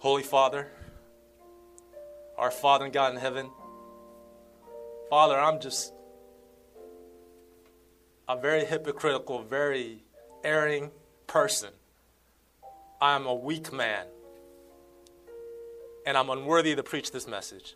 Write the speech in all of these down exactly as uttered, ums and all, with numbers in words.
Holy Father, our Father and God in heaven, Father, I'm just a very hypocritical, very erring person. I am a weak man, and I'm unworthy to preach this message.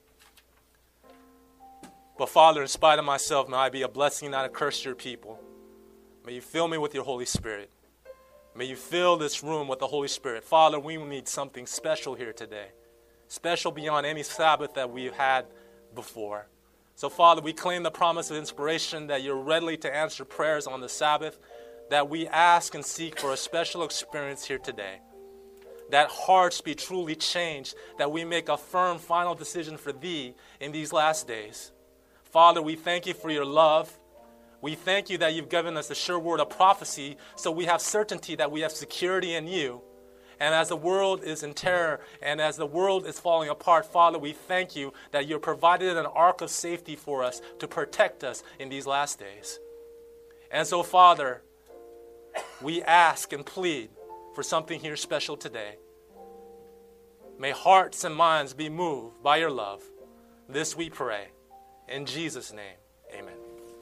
But Father, in spite of myself, may I be a blessing, not a curse to your people. May you fill me with your Holy Spirit. May you fill this room with the Holy Spirit. Father, we need something special here today. Special beyond any Sabbath that we've had before. So Father, we claim the promise of inspiration that you're ready to answer prayers on the Sabbath, that we ask and seek for a special experience here today. That hearts be truly changed, that we make a firm final decision for thee in these last days. Father, we thank you for your love. We thank you that you've given us the sure word of prophecy, so we have certainty that we have security in you. And as the world is in terror and as the world is falling apart, Father, we thank you that you've provided an ark of safety for us to protect us in these last days. And so, Father, we ask and plead for something here special today. May hearts and minds be moved by your love. This we pray. In Jesus' name, amen.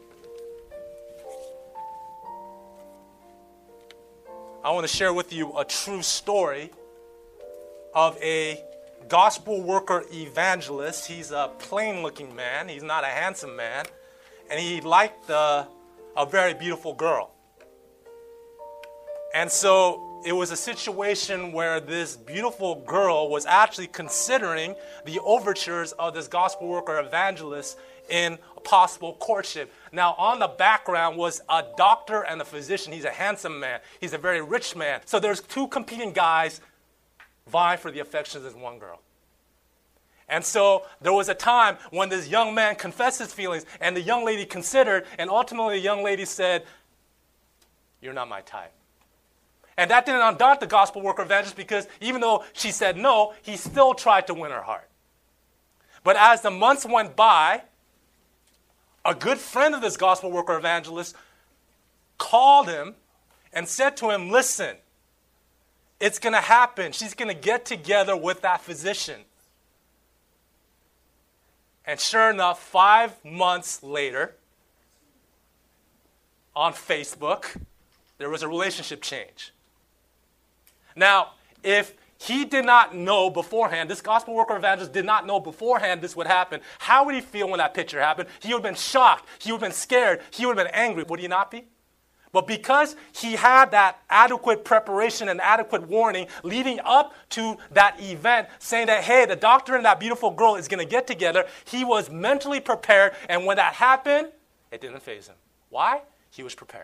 I want to share with you a true story of a gospel worker evangelist. He's a plain-looking man. He's not a handsome man. And he liked a, a very beautiful girl. And so it was a situation where this beautiful girl was actually considering the overtures of this gospel worker evangelist in a possible courtship. Now, on the background was a doctor and a physician. He's a handsome man. He's a very rich man. So there's two competing guys vying for the affections of one girl. And so there was a time when this young man confessed his feelings, and the young lady considered, and ultimately the young lady said, "You're not my type." And that didn't undaunt the gospel worker evangelist, because even though she said no, he still tried to win her heart. But as the months went by, a good friend of this gospel worker evangelist called him and said to him, "Listen, it's going to happen. She's going to get together with that physician." And sure enough, five months later, on Facebook, there was a relationship change. Now, if he did not know beforehand, this gospel worker evangelist did not know beforehand this would happen, how would he feel when that picture happened? He would have been shocked. He would have been scared. He would have been angry. Would he not be? But because he had that adequate preparation and adequate warning leading up to that event, saying that, hey, the doctor and that beautiful girl is going to get together, he was mentally prepared. And when that happened, it didn't faze him. Why? He was prepared.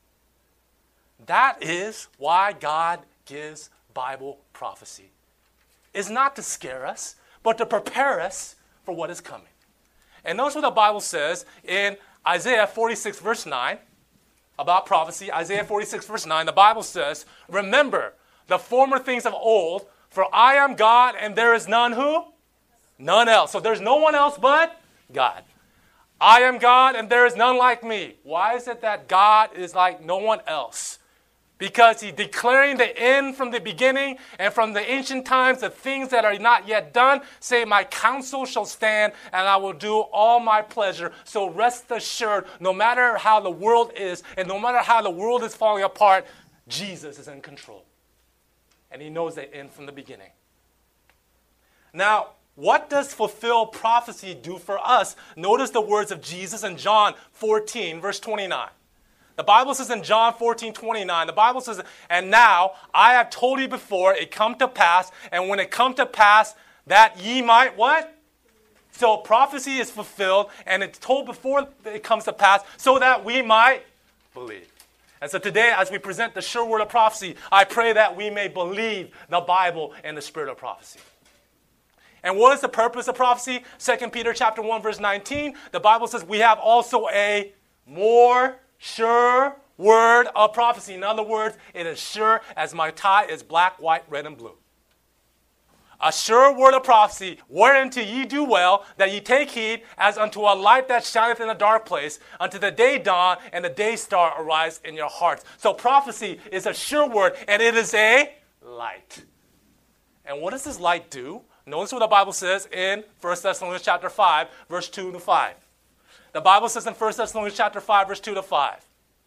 That is why God gives Bible prophecy. It's not to scare us, but to prepare us for what is coming. And notice what the Bible says in Isaiah forty-six, verse nine, about prophecy. Isaiah forty-six, verse nine, the Bible says, "Remember the former things of old, for I am God, and there is none who? None else." So there's no one else but God. I am God, and there is none like me. Why is it that God is like no one else? Because he's declaring the end from the beginning, and from the ancient times, the things that are not yet done, say, "My counsel shall stand, and I will do all my pleasure." So rest assured, no matter how the world is, and no matter how the world is falling apart, Jesus is in control. And he knows the end from the beginning. Now, what does fulfilled prophecy do for us? Notice the words of Jesus in John fourteen, verse twenty-nine. The Bible says in John fourteen, twenty-nine, the Bible says, "And now I have told you before it come to pass, and when it come to pass, that ye might," what? So prophecy is fulfilled, and it's told before it comes to pass, so that we might believe. And so today, as we present the sure word of prophecy, I pray that we may believe the Bible and the spirit of prophecy. And what is the purpose of prophecy? Second Peter chapter one, verse nineteen, the Bible says we have also a more sure word of prophecy. In other words, it is sure as my tie is black, white, red, and blue. A sure word of prophecy, whereunto ye do well, that ye take heed, as unto a light that shineth in a dark place, unto the day dawn and the day star arise in your hearts. So prophecy is a sure word, and it is a light. And what does this light do? Notice what the Bible says in First Thessalonians chapter five, verse two to five. The Bible says in First Thessalonians chapter five, verse two to five.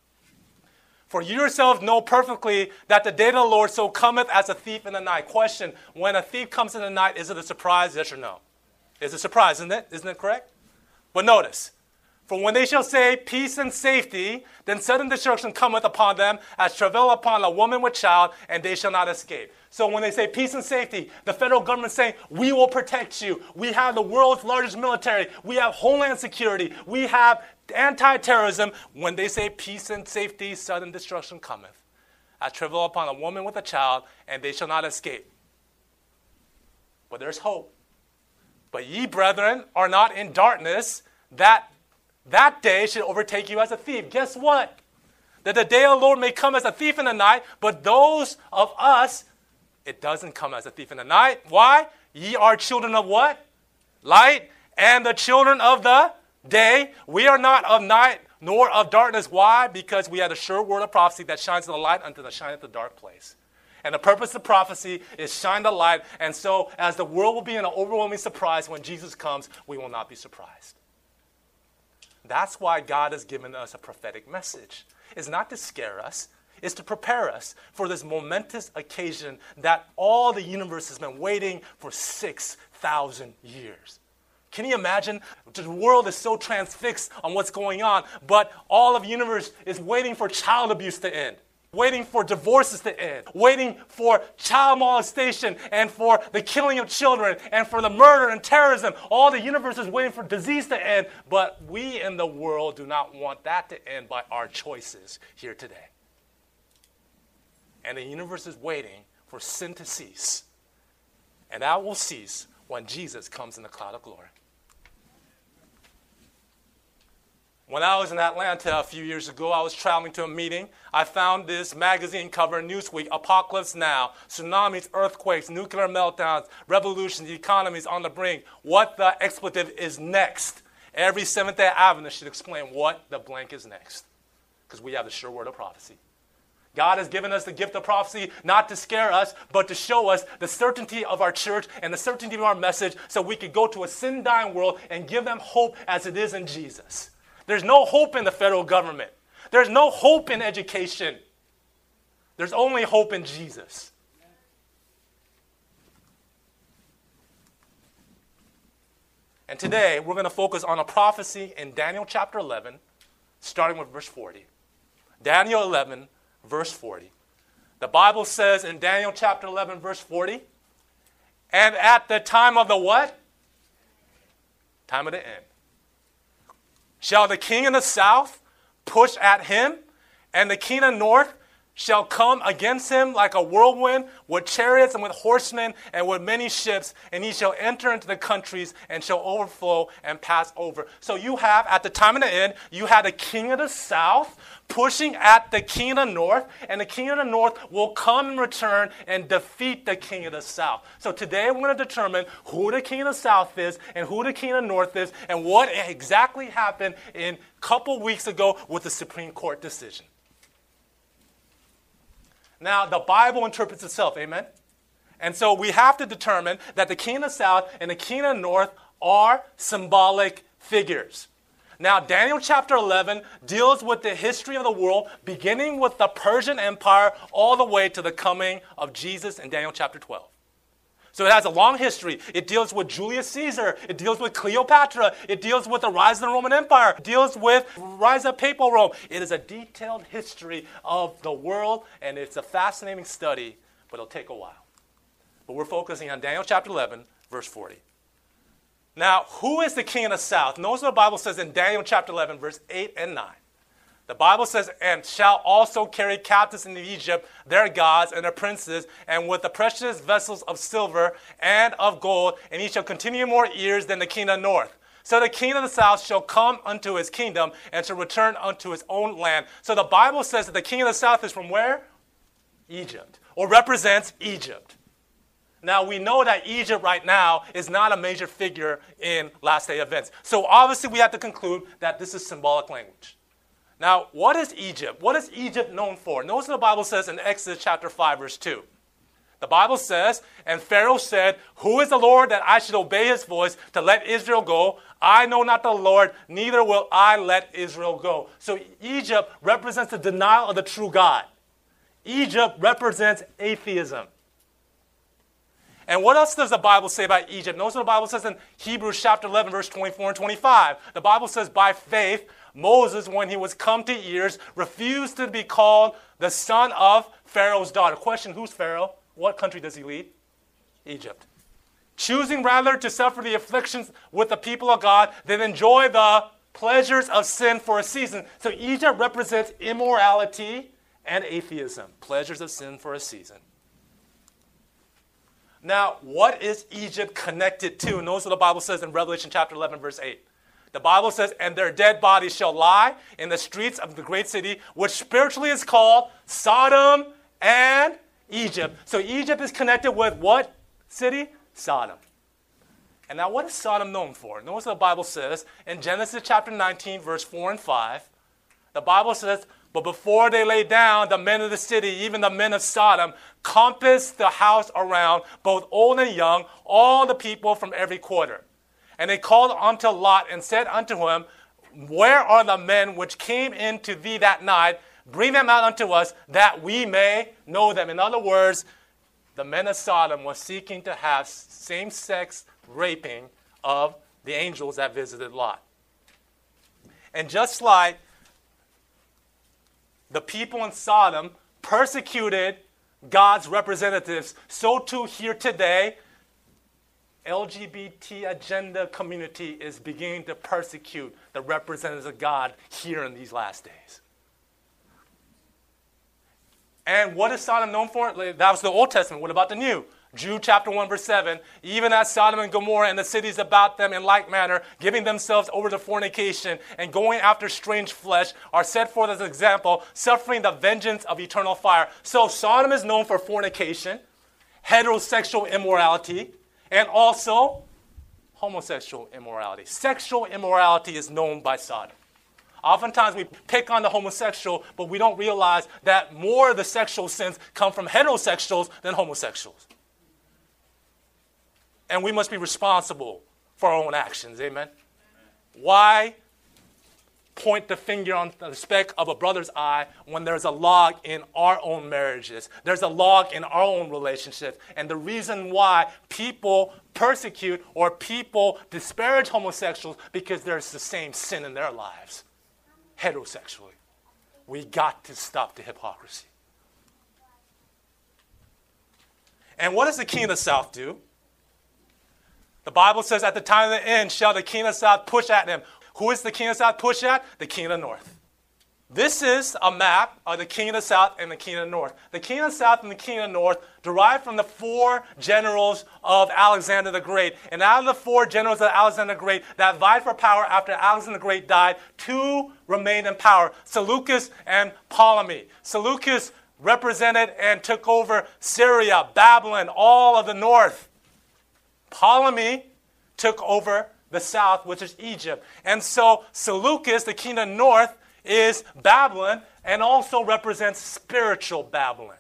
For you yourselves know perfectly that the day of the Lord so cometh as a thief in the night. Question, when a thief comes in the night, is it a surprise, yes or no? It's a surprise, isn't it? Isn't it correct? But notice, for when they shall say peace and safety, then sudden destruction cometh upon them as travail upon a woman with child, and they shall not escape. So when they say peace and safety, the federal government is saying, we will protect you. We have the world's largest military. We have homeland security. We have anti-terrorism. When they say peace and safety, sudden destruction cometh as travail upon a woman with a child, and they shall not escape. But there's hope. But ye, brethren, are not in darkness, that that day should overtake you as a thief. Guess what? That the day of the Lord may come as a thief in the night, but those of us, it doesn't come as a thief in the night. Why? Ye are children of what? Light, and the children of the day. We are not of night nor of darkness. Why? Because we have a sure word of prophecy that shines in the light unto the shine at the dark place. And the purpose of prophecy is shine the light. And so as the world will be in an overwhelming surprise when Jesus comes, we will not be surprised. That's why God has given us a prophetic message. It's not to scare us. It's to prepare us for this momentous occasion that all the universe has been waiting for six thousand years. Can you imagine? The world is so transfixed on what's going on, but all of the universe is waiting for child abuse to end, waiting for divorces to end, waiting for child molestation and for the killing of children and for the murder and terrorism. All the universe is waiting for disease to end, but we in the world do not want that to end by our choices here today. And the universe is waiting for sin to cease. And that will cease when Jesus comes in the cloud of glory. When I was in Atlanta a few years ago, I was traveling to a meeting. I found this magazine cover in Newsweek, Apocalypse Now, tsunamis, earthquakes, nuclear meltdowns, revolutions, the economy is on the brink. What the expletive is next? Every Seventh-day Adventist should explain what the blank is next, because we have the sure word of prophecy. God has given us the gift of prophecy not to scare us, but to show us the certainty of our church and the certainty of our message so we could go to a sin-dying world and give them hope as it is in Jesus. There's no hope in the federal government. There's no hope in education. There's only hope in Jesus. And today, we're going to focus on a prophecy in Daniel chapter eleven, starting with verse forty. Daniel eleven, verse forty. The Bible says in Daniel chapter eleven, verse forty, and at the time of the what? Time of the end. Shall the king of the south push at him, and the king of the north shall come against him like a whirlwind with chariots and with horsemen and with many ships, and he shall enter into the countries and shall overflow and pass over. So you have, at the time of the end, you had the king of the south pushing at the king of the north, and the king of the north will come and return and defeat the king of the south. So today we're going to determine who the king of the south is and who the king of the north is and what exactly happened in a couple weeks ago with the Supreme Court decision. Now, the Bible interprets itself, amen? And so we have to determine that the king of the south and the king of the north are symbolic figures. Now, Daniel chapter eleven deals with the history of the world, beginning with the Persian Empire all the way to the coming of Jesus in Daniel chapter twelve. So it has a long history. It deals with Julius Caesar. It deals with Cleopatra. It deals with the rise of the Roman Empire. It deals with the rise of papal Rome. It is a detailed history of the world, and it's a fascinating study, but it'll take a while. But we're focusing on Daniel chapter eleven, verse forty. Now, who is the king of the south? Notice what the Bible says in Daniel chapter eleven, verse eight and nine. The Bible says, and shall also carry captives into Egypt their gods and their princes, and with the precious vessels of silver and of gold, and he shall continue more years than the king of the north. So the king of the south shall come unto his kingdom, and shall return unto his own land. So the Bible says that the king of the south is from where? Egypt, or represents Egypt. Now, we know that Egypt right now is not a major figure in last day events. So obviously we have to conclude that this is symbolic language. Now, what is Egypt? What is Egypt known for? Notice what the Bible says in Exodus chapter five, verse two. The Bible says, and Pharaoh said, who is the Lord that I should obey his voice to let Israel go? I know not the Lord, neither will I let Israel go. So Egypt represents the denial of the true God. Egypt represents atheism. And what else does the Bible say about Egypt? Notice what the Bible says in Hebrews chapter eleven, verse twenty-four and twenty-five. The Bible says, by faith, Moses, when he was come to years, refused to be called the son of Pharaoh's daughter. Question, who's Pharaoh? What country does he lead? Egypt. Choosing rather to suffer the afflictions with the people of God than enjoy the pleasures of sin for a season. So Egypt represents immorality and atheism. Pleasures of sin for a season. Now, what is Egypt connected to? Notice what the Bible says in Revelation chapter eleven, verse eight. The Bible says, and their dead bodies shall lie in the streets of the great city, which spiritually is called Sodom and Egypt. So Egypt is connected with what city? Sodom. And now what is Sodom known for? Notice what the Bible says in Genesis chapter nineteen, verse four and five. The Bible says, but before they lay down, the men of the city, even the men of Sodom, compassed the house around, both old and young, all the people from every quarter. And they called unto Lot and said unto him, where are the men which came in to thee that night? Bring them out unto us, that we may know them. In other words, the men of Sodom were seeking to have same-sex raping of the angels that visited Lot. And just like the people in Sodom persecuted God's representatives, so too here today, L G B T agenda community is beginning to persecute the representatives of God here in these last days. And what is Sodom known for? That was the Old Testament. What about the New? Jude chapter one, verse seven, even as Sodom and Gomorrah and the cities about them in like manner, giving themselves over to fornication and going after strange flesh, are set forth as an example, suffering the vengeance of eternal fire. So Sodom is known for fornication, heterosexual immorality, and also homosexual immorality. Sexual immorality is known by Sodom. Oftentimes we pick on the homosexual, but we don't realize that more of the sexual sins come from heterosexuals than homosexuals. And we must be responsible for our own actions. Amen? Why point the finger on the speck of a brother's eye when there's a log in our own marriages? There's a log in our own relationships. And the reason why people persecute or people disparage homosexuals because there's the same sin in their lives. Heterosexually. We got to stop the hypocrisy. And what does the king of the south do? The Bible says, at the time of the end shall the king of the south push at him. Who is the king of the south push at? The king of the north. This is a map of the king of the south and the king of the north. The king of the south and the king of the north derived from the four generals of Alexander the Great. And out of the four generals of Alexander the Great that vied for power after Alexander the Great died, two remained in power, Seleucus and Ptolemy. Seleucus represented and took over Syria, Babylon, all of the north. Ptolemy took over the south, which is Egypt. And so Seleucus, the king of the north, is Babylon and also represents spiritual Babylon.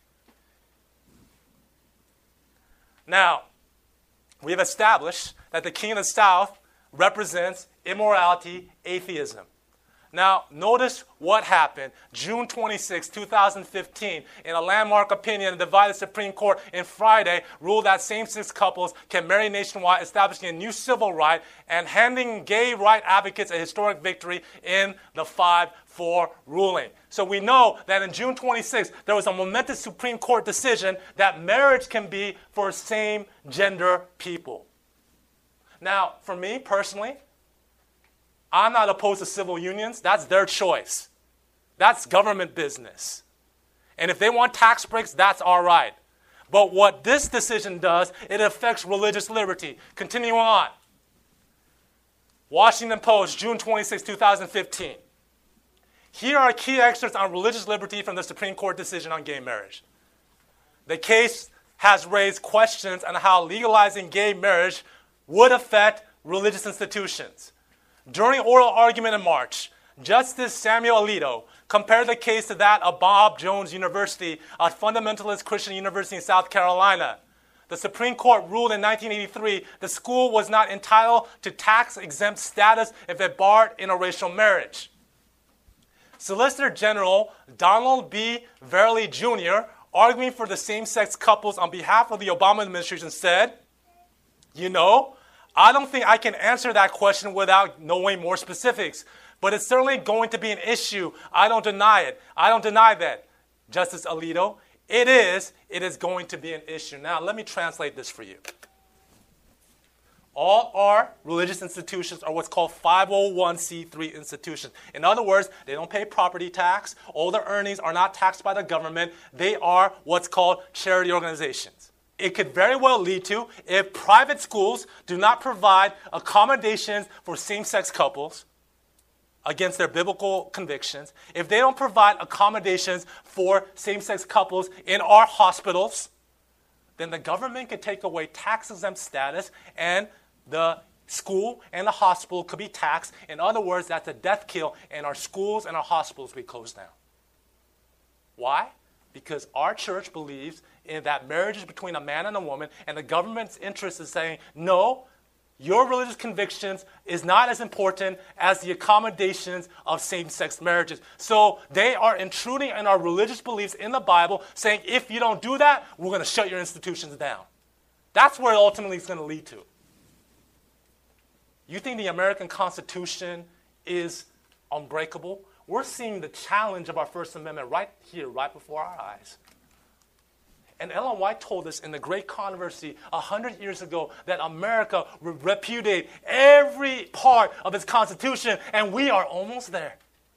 Now, we have established that the king of the south represents immorality, atheism. Now, notice what happened June twenty-sixth, two thousand fifteen. In a landmark opinion, the divided Supreme Court in Friday ruled that same-sex couples can marry nationwide, establishing a new civil right and handing gay right advocates a historic victory in the five four ruling. So we know that in June twenty-sixth, there was a momentous Supreme Court decision that marriage can be for same-gender people. Now, for me personally, I'm not opposed to civil unions. That's their choice. That's government business. And if they want tax breaks, that's all right. But what this decision does, it affects religious liberty. Continuing on. Washington Post, June twenty-sixth, two thousand fifteen. Here are key excerpts on religious liberty from the Supreme Court decision on gay marriage. The case has raised questions on how legalizing gay marriage would affect religious institutions. During oral argument in March, Justice Samuel Alito compared the case to that of Bob Jones University, a fundamentalist Christian university in South Carolina. The Supreme Court ruled in nineteen eighty-three the school was not entitled to tax-exempt status if it barred interracial marriage. Solicitor General Donald B. Verrilli, Junior, arguing for the same-sex couples on behalf of the Obama administration, said, "You know, I don't think I can answer that question without knowing more specifics, but it's certainly going to be an issue. I don't deny it. I don't deny that, Justice Alito. It is, it is going to be an issue." Now, let me translate this for you. All our religious institutions are what's called five oh one c three institutions. In other words, they don't pay property tax. All their earnings are not taxed by the government. They are what's called charity organizations. It could very well lead to, if private schools do not provide accommodations for same-sex couples against their biblical convictions, if they don't provide accommodations for same-sex couples in our hospitals, then the government could take away tax-exempt status and the school and the hospital could be taxed. In other words, that's a death kill, and our schools and our hospitals will be closed down. Why? Because our church believes in that marriage is between a man and a woman, and the government's interest is saying, no, your religious convictions is not as important as the accommodations of same-sex marriages. So they are intruding in our religious beliefs in the Bible, saying, if you don't do that, we're going to shut your institutions down. That's where it ultimately is going to lead to. You think the American Constitution is unbreakable? We're seeing the challenge of our First Amendment right here, right before our eyes. And Ellen White told us in the Great Controversy a hundred years ago that America would repudiate every part of its Constitution, and we are almost there.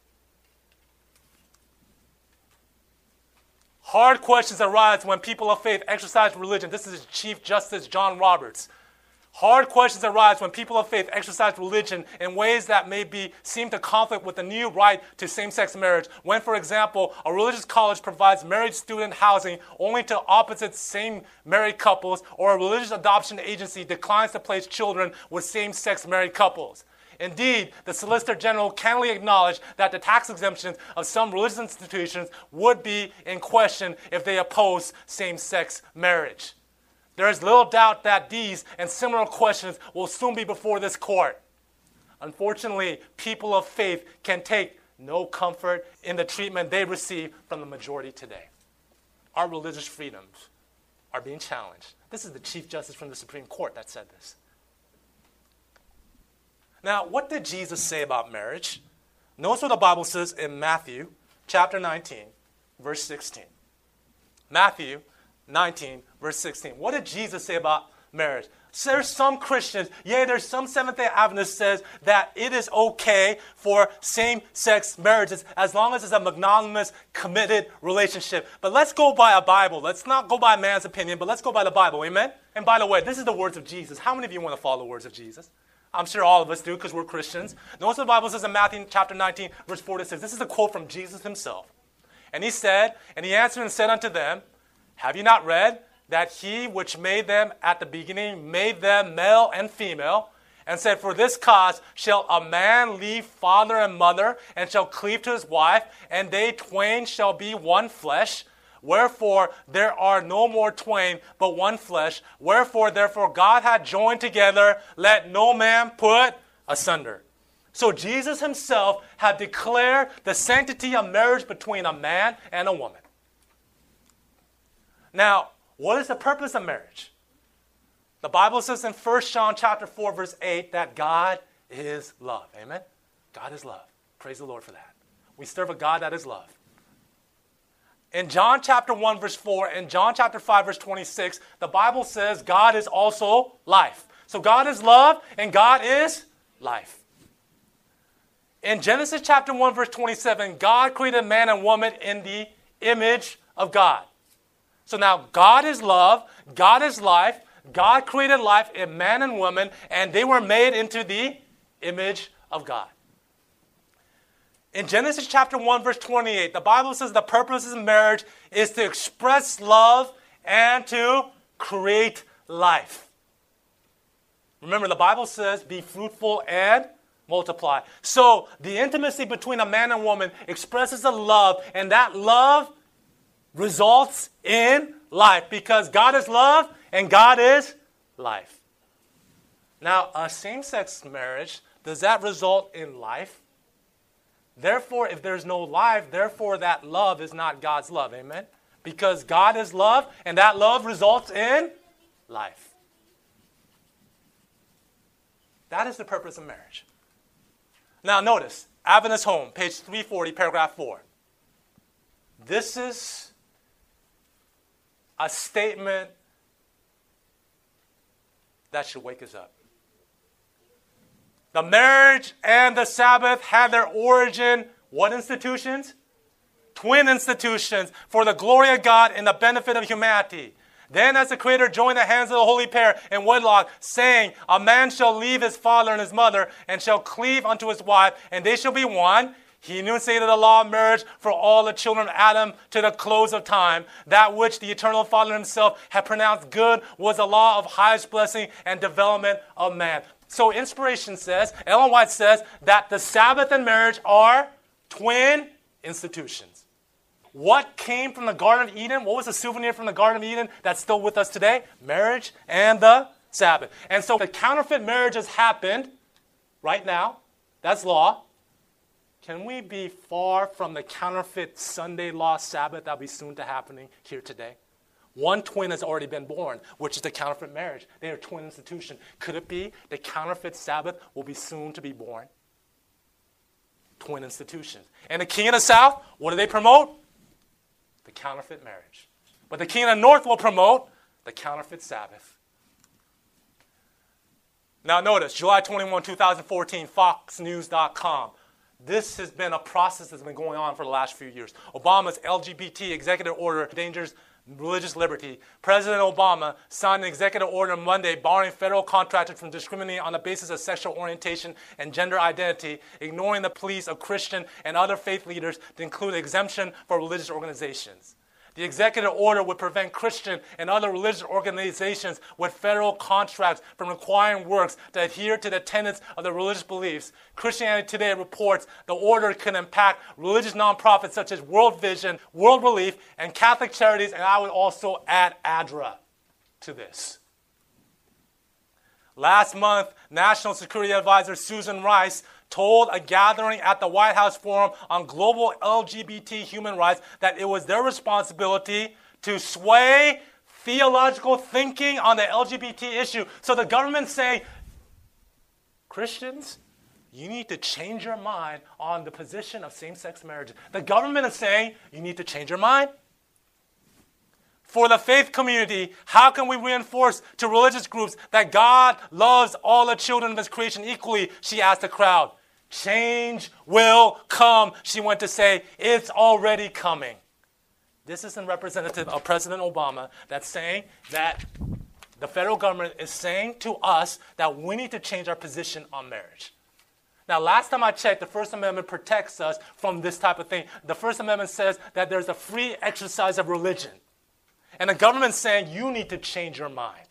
Hard questions arise when people of faith exercise religion. This is Chief Justice John Roberts. Hard questions arise when people of faith exercise religion in ways that may be seem to conflict with the new right to same-sex marriage. When, for example, a religious college provides married student housing only to opposite same-married couples, or a religious adoption agency declines to place children with same-sex married couples. Indeed, the Solicitor General candidly acknowledged that the tax exemptions of some religious institutions would be in question if they oppose same-sex marriage. There is little doubt that these and similar questions will soon be before this court. Unfortunately, people of faith can take no comfort in the treatment they receive from the majority today. Our religious freedoms are being challenged. This is the Chief Justice from the Supreme Court that said this. Now, what did Jesus say about marriage? Notice what the Bible says in Matthew chapter nineteen, verse sixteen. Matthew nineteen, verse sixteen. What did Jesus say about marriage? So there's some Christians, yeah, there's some Seventh-day Adventists says that it is okay for same-sex marriages as long as it's a monogamous, committed relationship. But let's go by a Bible. Let's not go by man's opinion, but let's go by the Bible, amen? And by the way, this is the words of Jesus. How many of you want to follow the words of Jesus? I'm sure all of us do because we're Christians. Notice what the Bible says in Matthew chapter nineteen, verse four to six. This is a quote from Jesus himself. And he said, and he answered and said unto them, have you not read that he which made them at the beginning made them male and female, and said, for this cause shall a man leave father and mother, and shall cleave to his wife, and they twain shall be one flesh. Wherefore there are no more twain, but one flesh. Wherefore therefore God hath joined together, let no man put asunder. So Jesus himself had declared the sanctity of marriage between a man and a woman. Now, what is the purpose of marriage? The Bible says in First John chapter four, verse eight, that God is love. Amen? God is love. Praise the Lord for that. We serve a God that is love. In John chapter one, verse four, and John chapter five, verse twenty-six, the Bible says God is also life. So God is love, and God is life. In Genesis chapter one, verse twenty-seven, God created man and woman in the image of God. So now God is love, God is life, God created life in man and woman, and they were made into the image of God. In Genesis chapter one, verse twenty-eight, the Bible says the purpose of marriage is to express love and to create life. Remember, the Bible says, be fruitful and multiply. So the intimacy between a man and woman expresses a love, and that love results in life because God is love and God is life. Now, a same-sex marriage, does that result in life? Therefore, if there's no life, therefore that love is not God's love. Amen? Because God is love, and that love results in life. That is the purpose of marriage. Now, notice, Adventist Home, page three forty, paragraph four. This is a statement that should wake us up. The marriage and the Sabbath had their origin, what institutions? Twin institutions for the glory of God and the benefit of humanity. Then as the Creator joined the hands of the holy pair in wedlock, saying, a man shall leave his father and his mother, and shall cleave unto his wife, and they shall be one. He enunciated the law of marriage for all the children of Adam to the close of time. That which the eternal Father himself had pronounced good was the law of highest blessing and development of man. So inspiration says, Ellen White says, that the Sabbath and marriage are twin institutions. What came from the Garden of Eden? What was the souvenir from the Garden of Eden that's still with us today? Marriage and the Sabbath. And so the counterfeit marriage has happened right now. That's law. Can we be far from the counterfeit Sunday law Sabbath that will be soon to happening here today? One twin has already been born, which is the counterfeit marriage. They are a twin institution. Could it be the counterfeit Sabbath will be soon to be born? Twin institutions. And the king of the south, what do they promote? The counterfeit marriage. But the king of the north will promote the counterfeit Sabbath. Now notice, July twenty-first, twenty fourteen, fox news dot com. This has been a process that's been going on for the last few years. Obama's L G B T executive order endangers religious liberty. President Obama signed an executive order Monday barring federal contractors from discriminating on the basis of sexual orientation and gender identity, ignoring the pleas of Christian and other faith leaders to include exemption for religious organizations. The executive order would prevent Christian and other religious organizations with federal contracts from requiring works to adhere to the tenets of their religious beliefs. Christianity Today reports the order could impact religious nonprofits such as World Vision, World Relief, and Catholic Charities, and I would also add A D R A to this. Last month, National Security Advisor Susan Rice told a gathering at the White House Forum on Global L G B T Human Rights that it was their responsibility to sway theological thinking on the L G B T issue. So the government's saying, Christians, you need to change your mind on the position of same-sex marriage. The government is saying, you need to change your mind. For the faith community, how can we reinforce to religious groups that God loves all the children of his creation equally? She asked the crowd. Change will come, she went to say. It's already coming. This isn't representative of President Obama that's saying that the federal government is saying to us that we need to change our position on marriage. Now, last time I checked, the First Amendment protects us from this type of thing. The First Amendment says that there's a free exercise of religion. And the government's saying you need to change your mind.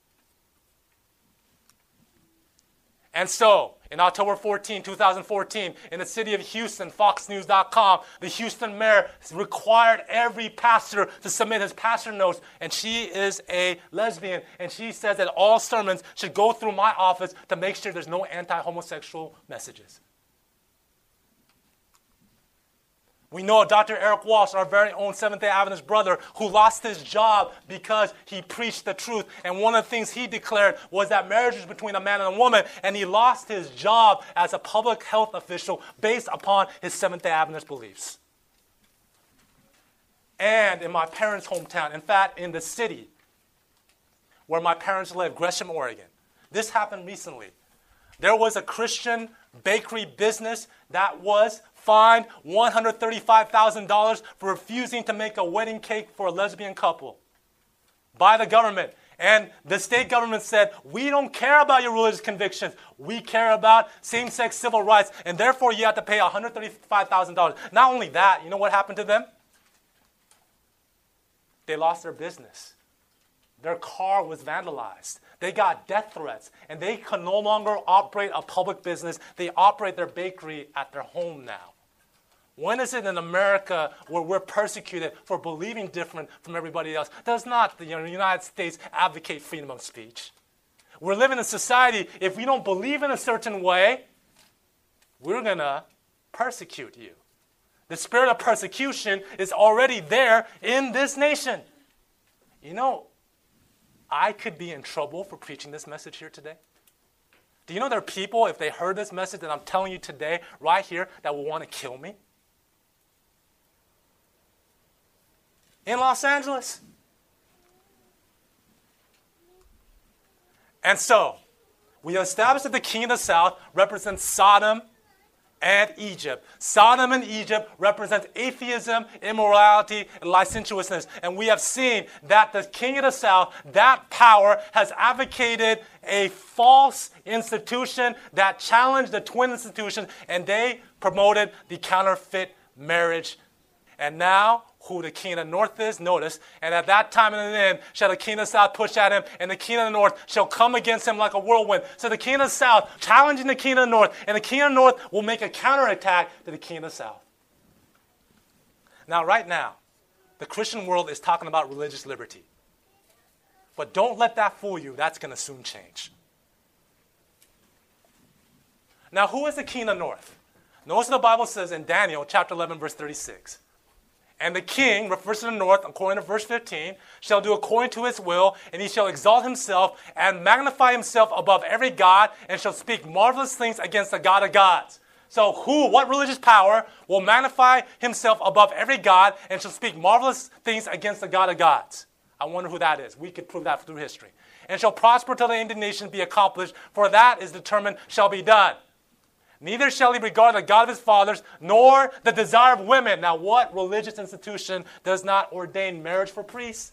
And so, in October fourteenth, twenty fourteen, in the city of Houston, fox news dot com, the Houston mayor required every pastor to submit his pastor notes, and she is a lesbian, and she says that all sermons should go through my office to make sure there's no anti-homosexual messages. We know Doctor Eric Walsh, our very own Seventh-day Adventist brother, who lost his job because he preached the truth. And one of the things he declared was that marriage is between a man and a woman, and he lost his job as a public health official based upon his Seventh-day Adventist beliefs. And in my parents' hometown, in fact, in the city where my parents live, Gresham, Oregon, this happened recently. There was a Christian bakery business that was fined one hundred thirty-five thousand dollars for refusing to make a wedding cake for a lesbian couple by the government. And the state government said, we don't care about your religious convictions. We care about same-sex civil rights, and therefore you have to pay one hundred thirty-five thousand dollars. Not only that, you know what happened to them? They lost their business Their car was vandalized. They got death threats, and they can no longer operate a public business. They operate their bakery at their home now. When is it in America where we're persecuted for believing different from everybody else? Does not the United States advocate freedom of speech? We're living in a society, if we don't believe in a certain way, we're going to persecute you. The spirit of persecution is already there in this nation. You know, I could be in trouble for preaching this message here today. Do you know there are people, if they heard this message that I'm telling you today, right here, that will want to kill me? In Los Angeles. And so, we established that the king of the south represents Sodom and Egypt. Sodom and Egypt represent atheism, immorality, and licentiousness. And we have seen that the king of the south, that power, has advocated a false institution that challenged the twin institutions, and they promoted the counterfeit marriage. And now, who the king of the north is, notice, and at that time and then shall the king of the south push at him, and the king of the north shall come against him like a whirlwind. So the king of the south challenging the king of the north, and the king of the north will make a counterattack to the king of the south. Now, right now, the Christian world is talking about religious liberty. But don't let that fool you. That's going to soon change. Now, who is the king of the north? Notice what the Bible says in Daniel chapter eleven, verse thirty-six. And the king, refers to the north, according to verse fifteen, shall do according to his will, and he shall exalt himself and magnify himself above every god, and shall speak marvelous things against the God of gods. So who, what religious power will magnify himself above every god and shall speak marvelous things against the God of gods? I wonder who that is. We could prove that through history. And shall prosper till the indignation be accomplished, for that is determined shall be done. Neither shall he regard the God of his fathers, nor the desire of women. Now, what religious institution does not ordain marriage for priests?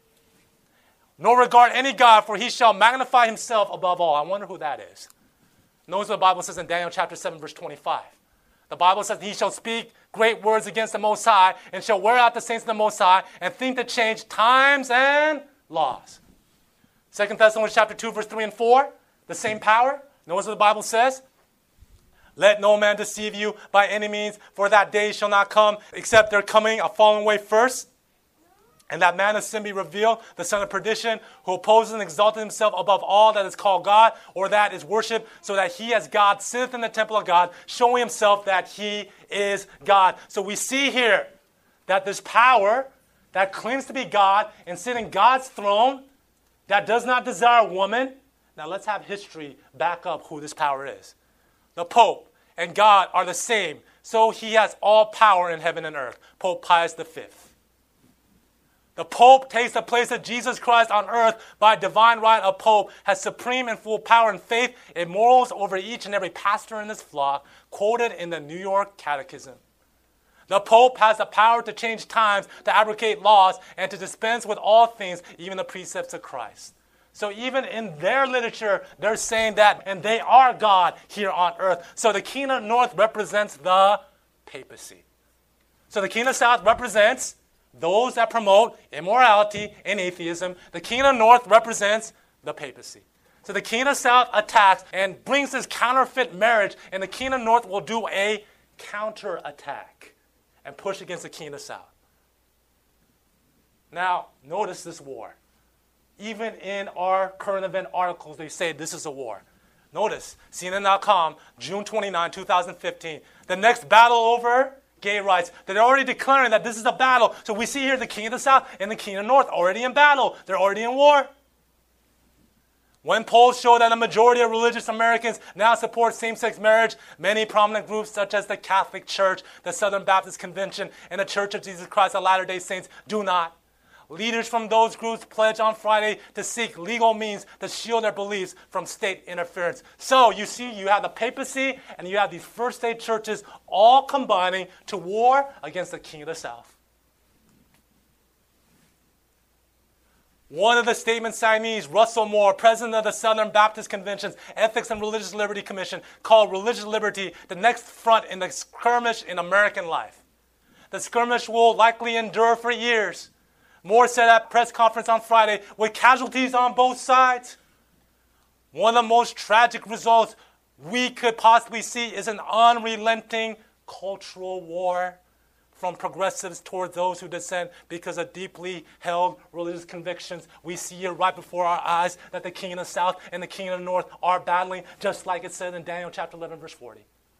Nor regard any God, for he shall magnify himself above all. I wonder who that is. Notice what the Bible says in Daniel chapter seven, verse twenty-five. The Bible says, he shall speak great words against the Most High, and shall wear out the saints of the Most High, and think to change times and laws. Second Thessalonians chapter two, verse three and four, the same power. Notice what the Bible says. Let no man deceive you by any means, for that day shall not come, except there coming a falling away first, and that man of sin be revealed, the son of perdition, who opposes and exalted himself above all that is called God, or that is worshipped, so that he as God sitteth in the temple of God, showing himself that he is God. So we see here that this power that claims to be God and sit in God's throne, that does not desire woman. Now let's have history back up who this power is. The Pope and God are the same, so he has all power in heaven and earth. Pope Pius the Fifth. The Pope takes the place of Jesus Christ on earth by divine right of Pope, has supreme and full power and faith and morals over each and every pastor in his flock, quoted in the New York Catechism. The Pope has the power to change times, to abrogate laws, and to dispense with all things, even the precepts of Christ. So even in their literature, they're saying that, and they are God here on earth. So the king of the north represents the papacy. So the king of the south represents those that promote immorality and atheism. The king of the north represents the papacy. So the king of the south attacks and brings this counterfeit marriage, and the king of the north will do a counterattack and push against the king of the south. Now, notice this war. Even in our current event articles, they say this is a war. Notice, C N N dot com, June twenty-ninth, twenty fifteen. The next battle over gay rights. They're already declaring that this is a battle. So we see here the king of the south and the king of the north already in battle. They're already in war. When polls show that a majority of religious Americans now support same-sex marriage, many prominent groups such as the Catholic Church, the Southern Baptist Convention, and the Church of Jesus Christ of Latter-day Saints do not. Leaders from those groups pledged on Friday to seek legal means to shield their beliefs from state interference. So you see, you have the papacy and you have these first state churches all combining to war against the king of the south. One of the statement signees, Russell Moore, president of the Southern Baptist Convention's Ethics and Religious Liberty Commission, called religious liberty the next front in the skirmish in American life. The skirmish will likely endure for years. Moore said at press conference on Friday, with casualties on both sides, one of the most tragic results we could possibly see is an unrelenting cultural war from progressives toward those who dissent because of deeply held religious convictions. We see it right before our eyes that the king of the south and the king of the north are battling, just like it said in Daniel chapter eleven, verse forty.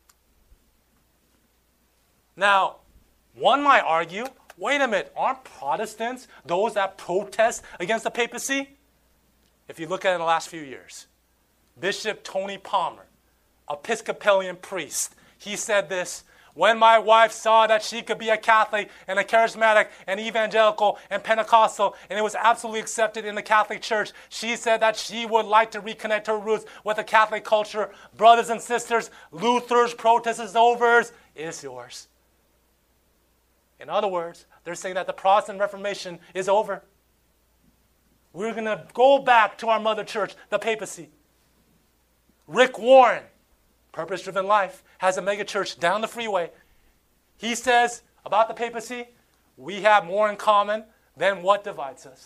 Now, one might argue, wait a minute, aren't Protestants those that protest against the papacy? If you look at it in the last few years, Bishop Tony Palmer, Episcopalian priest, he said this: when my wife saw that she could be a Catholic and a charismatic and evangelical and Pentecostal, and it was absolutely accepted in the Catholic Church, she said that she would like to reconnect her roots with the Catholic culture. Brothers and sisters, Luther's protest is over. It's yours. In other words, they're saying that the Protestant Reformation is over. We're going to go back to our mother church, the papacy. Rick Warren, Purpose-Driven Life, has a megachurch down the freeway. He says about the papacy, we have more in common than what divides us.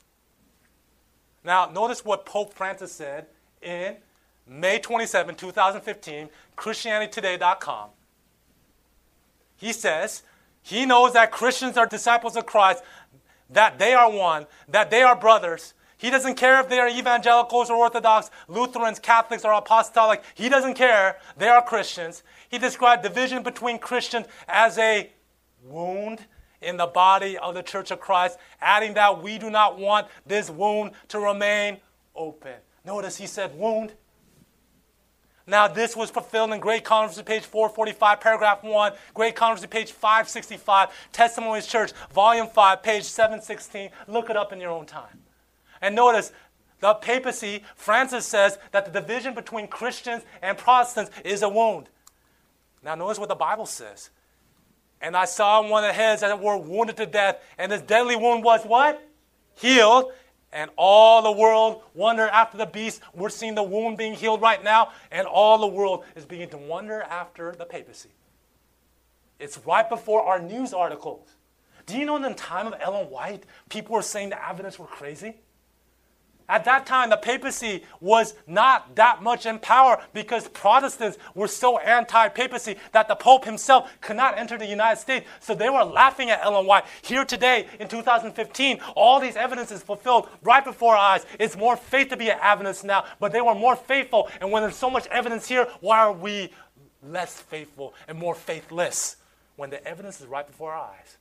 Now, notice what Pope Francis said in May twenty-seventh, twenty fifteen, Christianity Today dot com. He says he knows that Christians are disciples of Christ, that they are one, that they are brothers. He doesn't care if they are evangelicals or Orthodox, Lutherans, Catholics, or apostolic. He doesn't care. They are Christians. He described division between Christians as a wound in the body of the Church of Christ, adding that we do not want this wound to remain open. Notice he said wound. Now, this was fulfilled in Great Controversy, page four forty-five, paragraph one, Great Controversy, page five sixty-five, Testimonies Church, volume five, page seven sixteen. Look it up in your own time. And notice, the papacy, Francis says that the division between Christians and Protestants is a wound. Now, notice what the Bible says. And I saw one of the heads that were wounded to death, and this deadly wound was what? Healed. And all the world wondered after the beast. We're seeing the wound being healed right now, and all the world is beginning to wonder after the papacy. It's right before our news articles. Do you know in the time of Ellen White, people were saying the Adventists were crazy? At that time, the papacy was not that much in power because Protestants were so anti-papacy that the Pope himself could not enter the United States. So they were laughing at Ellen White. Here today, in two thousand fifteen, all these evidence is fulfilled right before our eyes. It's more faith to be an Adventist now, but they were more faithful. And when there's so much evidence here, why are we less faithful and more faithless when the evidence is right before our eyes?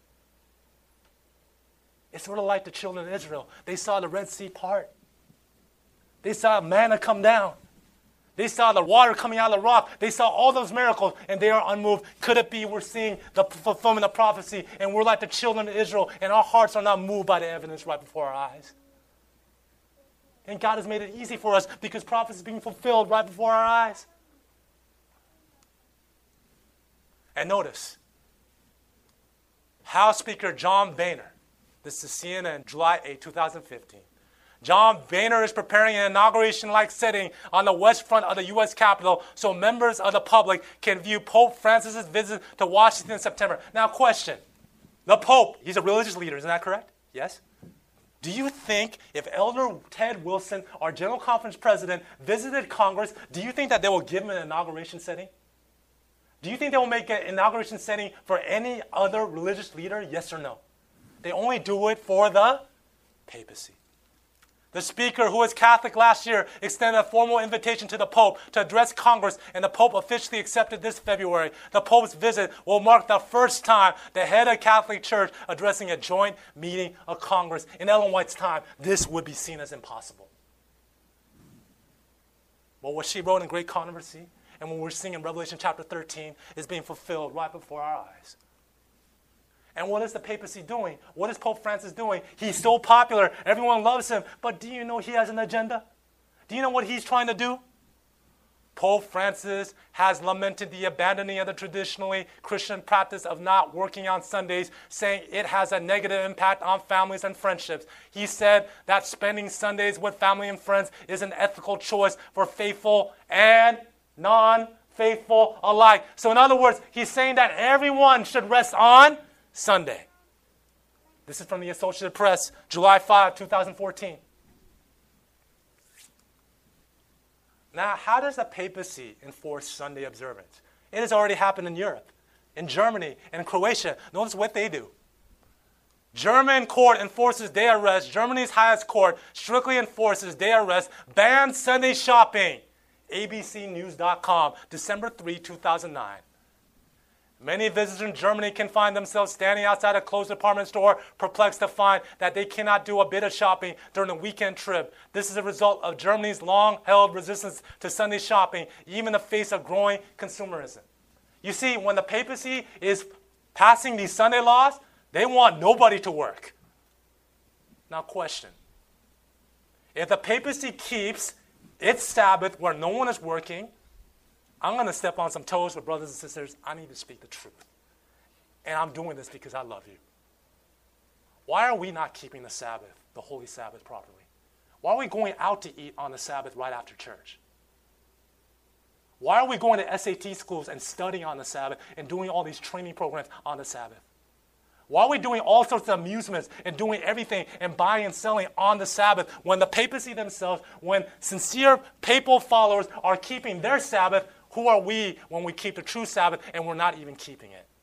It's sort of like the children of Israel. They saw the Red Sea part. They saw manna come down. They saw the water coming out of the rock. They saw all those miracles, and they are unmoved. Could it be we're seeing the fulfillment of prophecy, and we're like the children of Israel, and our hearts are not moved by the evidence right before our eyes? And God has made it easy for us because prophecy is being fulfilled right before our eyes. And notice, House Speaker John Boehner, this is C N N, July eighth, twenty fifteen. John Boehner is preparing an inauguration-like setting on the west front of the U S Capitol so members of the public can view Pope Francis' visit to Washington in September. Now, question. The Pope, he's a religious leader, isn't that correct? Yes? Do you think if Elder Ted Wilson, our General Conference president, visited Congress, do you think that they will give him an inauguration setting? Do you think they will make an inauguration setting for any other religious leader? Yes or no? They only do it for the papacy. The speaker, who was Catholic last year, extended a formal invitation to the Pope to address Congress, and the Pope officially accepted this February. The Pope's visit will mark the first time the head of the Catholic Church addressing a joint meeting of Congress. In Ellen White's time, this would be seen as impossible. But what she wrote in Great Controversy, and what we're seeing in Revelation chapter thirteen, is being fulfilled right before our eyes. And what is the papacy doing? What is Pope Francis doing? He's so popular. Everyone loves him. But do you know he has an agenda? Do you know what he's trying to do? Pope Francis has lamented the abandoning of the traditionally Christian practice of not working on Sundays, saying it has a negative impact on families and friendships. He said that spending Sundays with family and friends is an ethical choice for faithful and non-faithful alike. So in other words, he's saying that everyone should rest on Sunday. This is from the Associated Press, July fifth, twenty fourteen. Now, how does the papacy enforce Sunday observance? It has already happened in Europe, in Germany, and in Croatia. Notice what they do. German court enforces day of rest. Germany's highest court strictly enforces day of rest, bans Sunday shopping. A B C news dot com, December third, two thousand nine. Many visitors in Germany can find themselves standing outside a closed department store, perplexed to find that they cannot do a bit of shopping during a weekend trip. This is a result of Germany's long-held resistance to Sunday shopping, even in the face of growing consumerism. You see, when the papacy is passing these Sunday laws, they want nobody to work. Now, question. If the papacy keeps its Sabbath where no one is working, I'm going to step on some toes, but brothers and sisters, I need to speak the truth. And I'm doing this because I love you. Why are we not keeping the Sabbath, the Holy Sabbath, properly? Why are we going out to eat on the Sabbath right after church? Why are we going to S A T schools and studying on the Sabbath and doing all these training programs on the Sabbath? Why are we doing all sorts of amusements and doing everything and buying and selling on the Sabbath when the papacy themselves, when sincere papal followers are keeping their Sabbath? Who are we when we keep the true Sabbath and we're not even keeping it?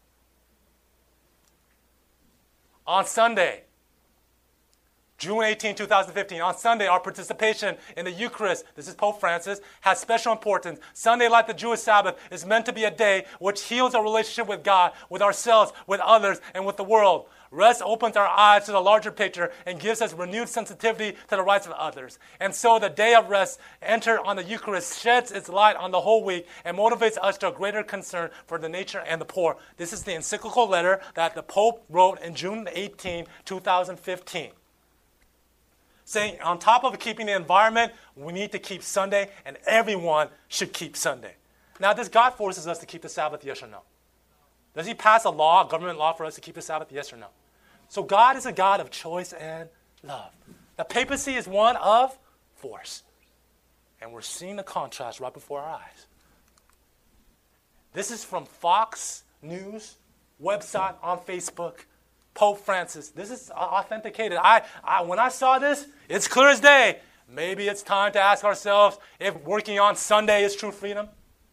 On Sunday, June eighteenth, twenty fifteen, on Sunday, our participation in the Eucharist, this is Pope Francis, has special importance. Sunday, like the Jewish Sabbath, is meant to be a day which heals our relationship with God, with ourselves, with others, and with the world. Rest opens our eyes to the larger picture and gives us renewed sensitivity to the rights of others. And so the day of rest entered on the Eucharist sheds its light on the whole week and motivates us to a greater concern for the nature and the poor. This is the encyclical letter that the Pope wrote in June eighteenth, twenty fifteen. Saying on top of keeping the environment, we need to keep Sunday, and everyone should keep Sunday. Now, does God forces us to keep the Sabbath, yes or no? Does he pass a law, a government law for us to keep the Sabbath, yes or no? So God is a God of choice and love. The papacy is one of force. And we're seeing the contrast right before our eyes. This is from Fox News website on Facebook. Pope Francis. This is authenticated. I, I, when I saw this, it's clear as day. Maybe it's time to ask ourselves if working on Sunday is true freedom.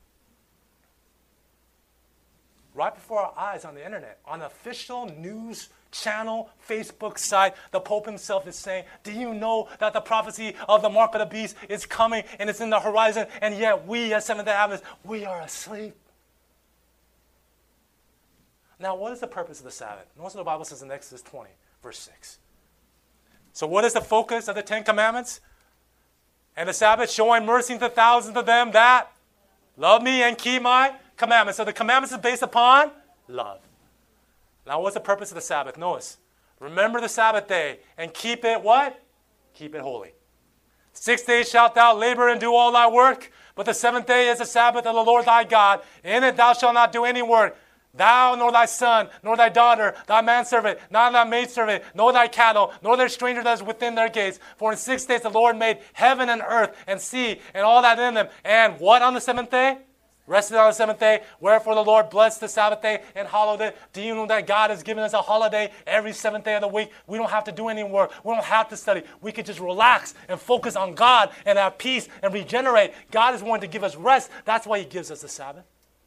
Right before our eyes on the internet, on the official news channel, Facebook site, the Pope himself is saying, do you know that the prophecy of the mark of the beast is coming and it's in the horizon, and yet we as Seventh-day Adventists, we are asleep. Now, what is the purpose of the Sabbath? Notice what the Bible says in Exodus twenty, verse six. So what is the focus of the Ten Commandments? And the Sabbath, showing mercy to thousands of them that love me and keep my commandments. So the commandments is based upon love. Now, what's the purpose of the Sabbath? Notice, remember the Sabbath day and keep it what? Keep it holy. Six days shalt thou labor and do all thy work, but the seventh day is the Sabbath of the Lord thy God. In it thou shalt not do any work. Thou, nor thy son, nor thy daughter, thy manservant, nor thy maidservant, nor thy cattle, nor their stranger that is within their gates. For in six days the Lord made heaven and earth and sea and all that in them. And what on the seventh day? Rested on the seventh day. Wherefore the Lord blessed the Sabbath day and hallowed it. Do you know that God has given us a holiday every seventh day of the week? We don't have to do any work. We don't have to study. We can just relax and focus on God and have peace and regenerate. God is wanting to give us rest. That's why he gives us the Sabbath.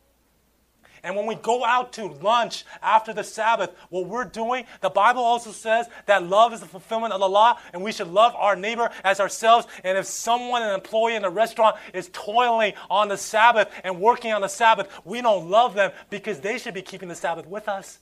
And when we go out to lunch after the Sabbath, what we're doing, the Bible also says that love is the fulfillment of the law, and we should love our neighbor as ourselves. And if someone, an employee in a restaurant, is toiling on the Sabbath and working on the Sabbath, we don't love them because they should be keeping the Sabbath with us.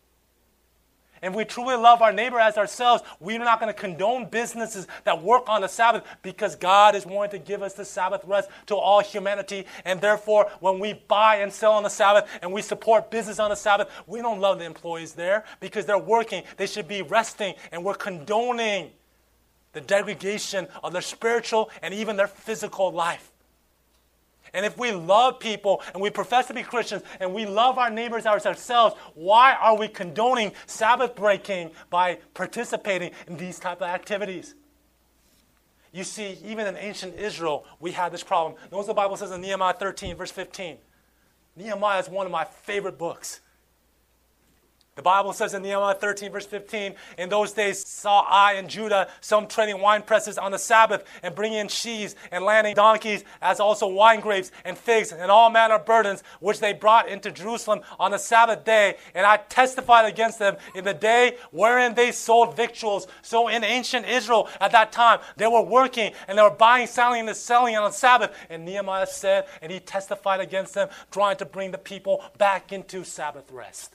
And if we truly love our neighbor as ourselves, we're not going to condone businesses that work on the Sabbath because God is wanting to give us the Sabbath rest to all humanity. And therefore, when we buy and sell on the Sabbath and we support business on the Sabbath, we don't love the employees there because they're working. They should be resting, and we're condoning the degradation of their spiritual and even their physical life. And if we love people and we profess to be Christians and we love our neighbors as ourselves, why are we condoning Sabbath breaking by participating in these type of activities? You see, even in ancient Israel, we had this problem. Notice what the Bible says in Nehemiah thirteen, verse fifteen. Nehemiah is one of my favorite books. The Bible says in Nehemiah thirteen, verse fifteen, in those days saw I in Judah some treading wine presses on the Sabbath and bringing in sheaves and landing donkeys, as also wine grapes and figs and all manner of burdens, which they brought into Jerusalem on the Sabbath day. And I testified against them in the day wherein they sold victuals. So in ancient Israel at that time, they were working and they were buying, selling, and selling on the Sabbath. And Nehemiah said, and he testified against them, trying to bring the people back into Sabbath rest.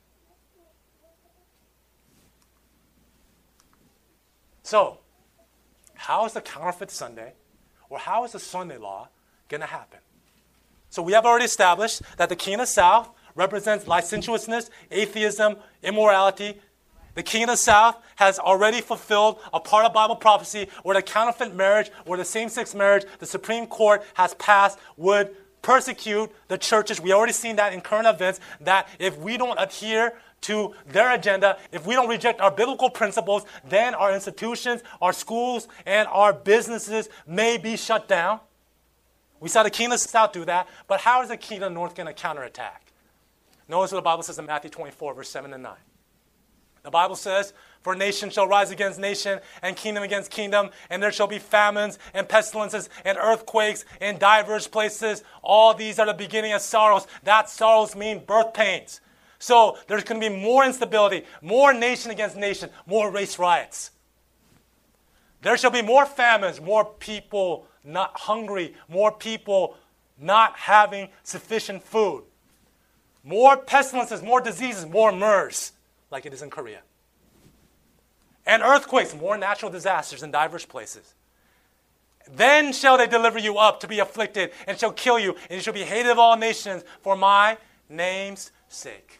So, how is the counterfeit Sunday, or how is the Sunday law going to happen? So we have already established that the king of the south represents licentiousness, atheism, immorality. The king of the south has already fulfilled a part of Bible prophecy where the counterfeit marriage or the same-sex marriage the Supreme Court has passed would persecute the churches. We already seen that in current events, that if we don't adhere to their agenda, if we don't reject our biblical principles, then our institutions, our schools, and our businesses may be shut down. We saw the king of the south do that, but how is the king of the north going to counterattack? Notice what the Bible says in Matthew twenty-four, verse seven and nine. The Bible says, for nation shall rise against nation, and kingdom against kingdom, and there shall be famines, and pestilences, and earthquakes in diverse places. All these are the beginning of sorrows. That sorrows mean birth pains. So there's going to be more instability, more nation against nation, more race riots. There shall be more famines, more people not hungry, more people not having sufficient food. More pestilences, more diseases, more MERS, like it is in Korea. And earthquakes, more natural disasters in diverse places. Then shall they deliver you up to be afflicted, and shall kill you, and you shall be hated of all nations for my name's sake.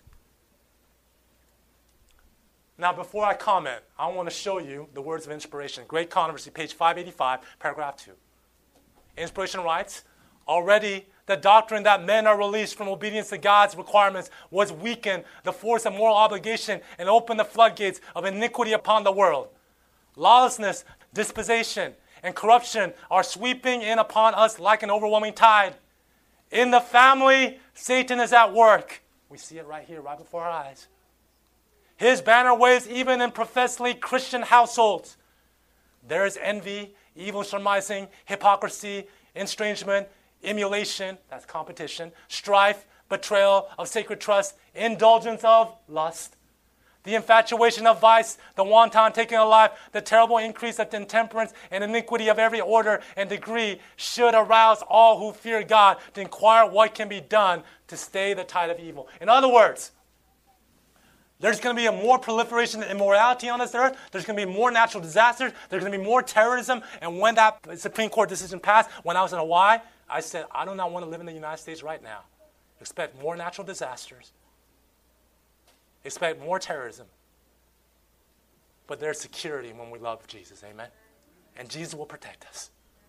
Now, before I comment, I want to show you the words of inspiration. Great Controversy, page five eighty-five, paragraph two. Inspiration writes, already the doctrine that men are released from obedience to God's requirements was weakened the force of moral obligation and opened the floodgates of iniquity upon the world. Lawlessness, dispossession, and corruption are sweeping in upon us like an overwhelming tide. In the family, Satan is at work. We see it right here, right before our eyes. His banner waves even in professedly Christian households. There is envy, evil surmising, hypocrisy, estrangement, emulation, that's competition, strife, betrayal of sacred trust, indulgence of lust, the infatuation of vice, the wanton taking of life, the terrible increase of intemperance and iniquity of every order and degree should arouse all who fear God to inquire what can be done to stay the tide of evil. In other words, there's going to be a more proliferation of immorality on this earth. There's going to be more natural disasters. There's going to be more terrorism. And when that Supreme Court decision passed, when I was in Hawaii, I said, I do not want to live in the United States right now. Expect more natural disasters. Expect more terrorism. But there's security when we love Jesus. Amen? And Jesus will protect us.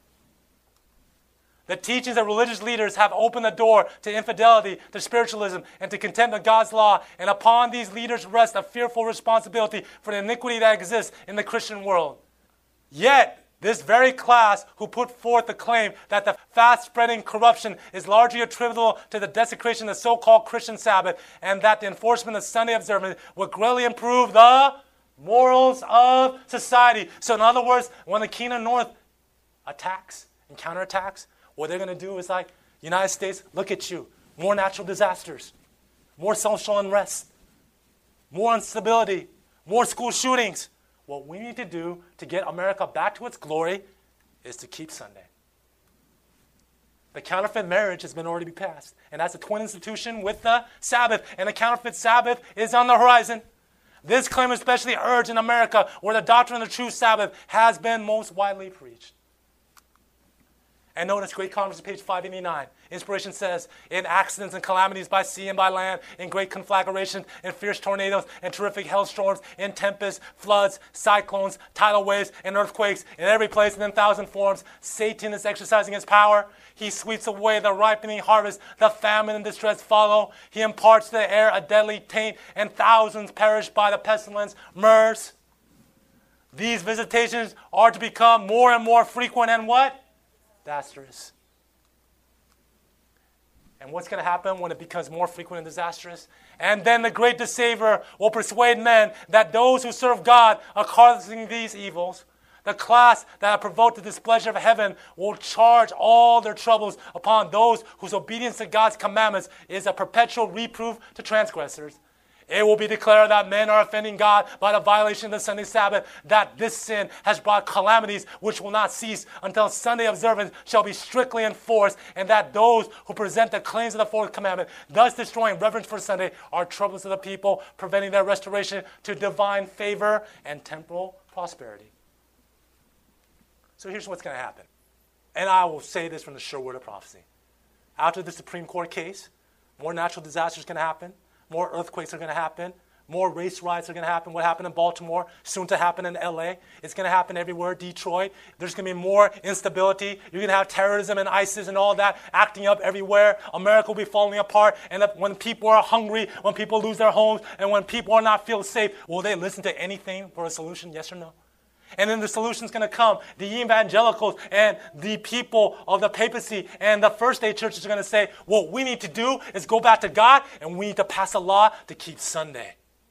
The teachings of religious leaders have opened the door to infidelity, to spiritualism, and to contempt of God's law. And upon these leaders rests a fearful responsibility for the iniquity that exists in the Christian world. Yet, this very class who put forth the claim that the fast-spreading corruption is largely attributable to the desecration of the so-called Christian Sabbath, and that the enforcement of Sunday observance would greatly improve the morals of society. So in other words, when the King of North attacks and counterattacks, what they're going to do is like, United States, look at you. More natural disasters, more social unrest, more instability, more school shootings. What we need to do to get America back to its glory is to keep Sunday. The counterfeit marriage has been already passed. And that's a twin institution with the Sabbath. And the counterfeit Sabbath is on the horizon. This claim is especially urged in America, where the doctrine of the true Sabbath has been most widely preached. And notice Great Controversy, page five eighty-nine. Inspiration says, in accidents and calamities by sea and by land, in great conflagrations, in fierce tornadoes, and terrific hailstorms, in tempests, floods, cyclones, tidal waves, and earthquakes, in every place and in thousand forms, Satan is exercising his power. He sweeps away the ripening harvest. The famine and distress follow. He imparts to the air a deadly taint, and thousands perish by the pestilence, MERS. These visitations are to become more and more frequent and what? Disastrous. And what's going to happen when it becomes more frequent and disastrous? And then the great deceiver will persuade men that those who serve God are causing these evils. The class that have provoked the displeasure of heaven will charge all their troubles upon those whose obedience to God's commandments is a perpetual reproof to transgressors. It will be declared that men are offending God by the violation of the Sunday Sabbath, that this sin has brought calamities which will not cease until Sunday observance shall be strictly enforced, and that those who present the claims of the fourth commandment, thus destroying reverence for Sunday, are troubles of the people, preventing their restoration to divine favor and temporal prosperity. So here's what's going to happen. And I will say this from the sure word of prophecy. After the Supreme Court case, more natural disasters are going to happen. More earthquakes are going to happen. More race riots are going to happen. What happened in Baltimore, soon to happen in L A. It's going to happen everywhere, Detroit. There's going to be more instability. You're going to have terrorism and ISIS and all that acting up everywhere. America will be falling apart. And when people are hungry, when people lose their homes, and when people are not feel safe, will they listen to anything for a solution, yes or no? And then the solution's going to come. The evangelicals and the people of the papacy and the first day churches are going to say, what we need to do is go back to God, and we need to pass a law to keep Sunday.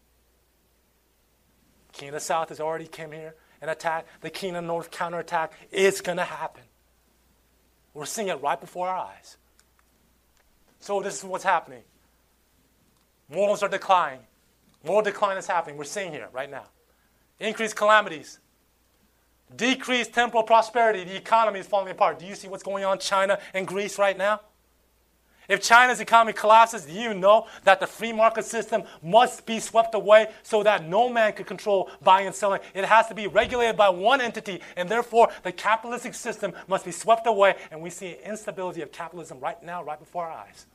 King of the South has already came here and attacked. The King of the North counterattack. It's going to happen. We're seeing it right before our eyes. So this is what's happening. Morals are declining. Moral decline is happening. We're seeing here right now. Increased calamities. Decreased temporal prosperity. The economy is falling apart. Do you see what's going on in China and Greece right now? If China's economy collapses, do you know that the free market system must be swept away so that no man can control buying and selling? It has to be regulated by one entity, and therefore the capitalistic system must be swept away, and we see instability of capitalism right now, right before our eyes.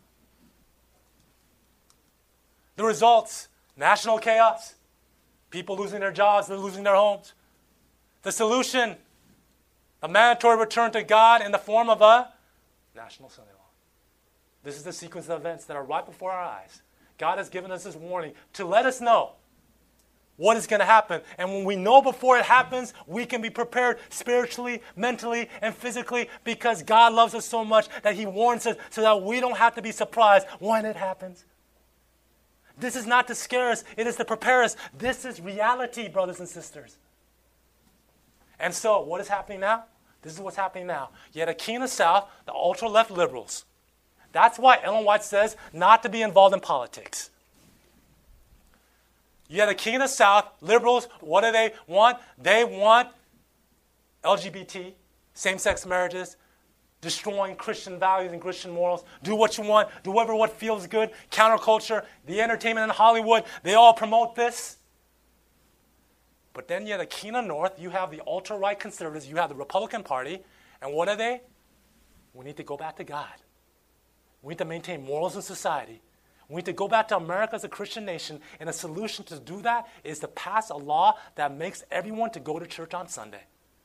The results, national chaos, people losing their jobs, they're losing their homes. The solution, a mandatory return to God in the form of a national Sunday law. This is the sequence of events that are right before our eyes. God has given us this warning to let us know what is going to happen. And when we know before it happens, we can be prepared spiritually, mentally, and physically, because God loves us so much that He warns us so that we don't have to be surprised when it happens. This is not to scare us. It is to prepare us. This is reality, brothers and sisters. And so, what is happening now? This is what's happening now. You had a king of the South, the ultra-left liberals. That's why Ellen White says not to be involved in politics. You had a king of the South, liberals, what do they want? They want L G B T, same-sex marriages, destroying Christian values and Christian morals. Do what you want. Do whatever what feels good. Counterculture, the entertainment in Hollywood, they all promote this. But then you have the king of the North, you have the ultra-right conservatives, you have the Republican Party, and what are they? We need to go back to God. We need to maintain morals in society. We need to go back to America as a Christian nation, and a solution to do that is to pass a law that makes everyone to go to church on Sunday.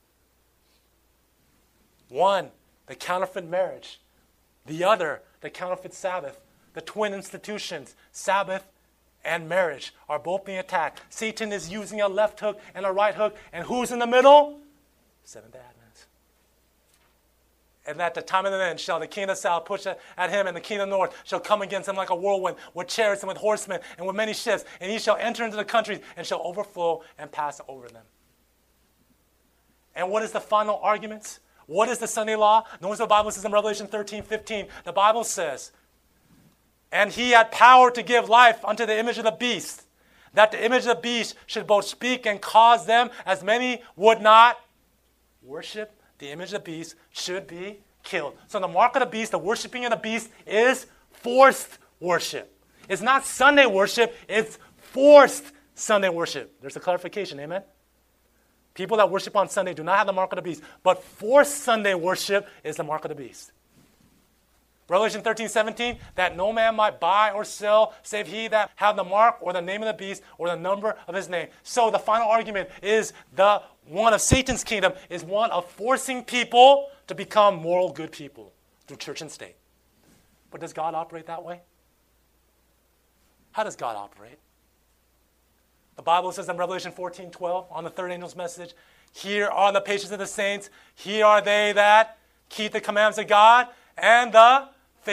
One, the counterfeit marriage. The other, the counterfeit Sabbath. The twin institutions, Sabbath and marriage, are both being attacked. Satan is using a left hook and a right hook, and who's in the middle? Seventh-day Adventists. And at the time of the end shall the king of the south push at him, and the king of the north shall come against him like a whirlwind, with chariots and with horsemen and with many ships, and he shall enter into the countries and shall overflow and pass over them. And what is the final argument? What is the Sunday law? Notice the Bible says in Revelation thirteen fifteen, the Bible says, and he had power to give life unto the image of the beast, that the image of the beast should both speak and cause them, as many would not worship the image of the beast, should be killed. So the mark of the beast, the worshiping of the beast, is forced worship. It's not Sunday worship, it's forced Sunday worship. There's a clarification, amen? People that worship on Sunday do not have the mark of the beast, but forced Sunday worship is the mark of the beast. Revelation thirteen seventeen, that no man might buy or sell, save he that have the mark or the name of the beast or the number of his name. So the final argument is the one of Satan's kingdom is one of forcing people to become moral good people through church and state. But does God operate that way? How does God operate? The Bible says in Revelation fourteen twelve, on the third angel's message, here are the patience of the saints, here are they that keep the commandments of God and the faith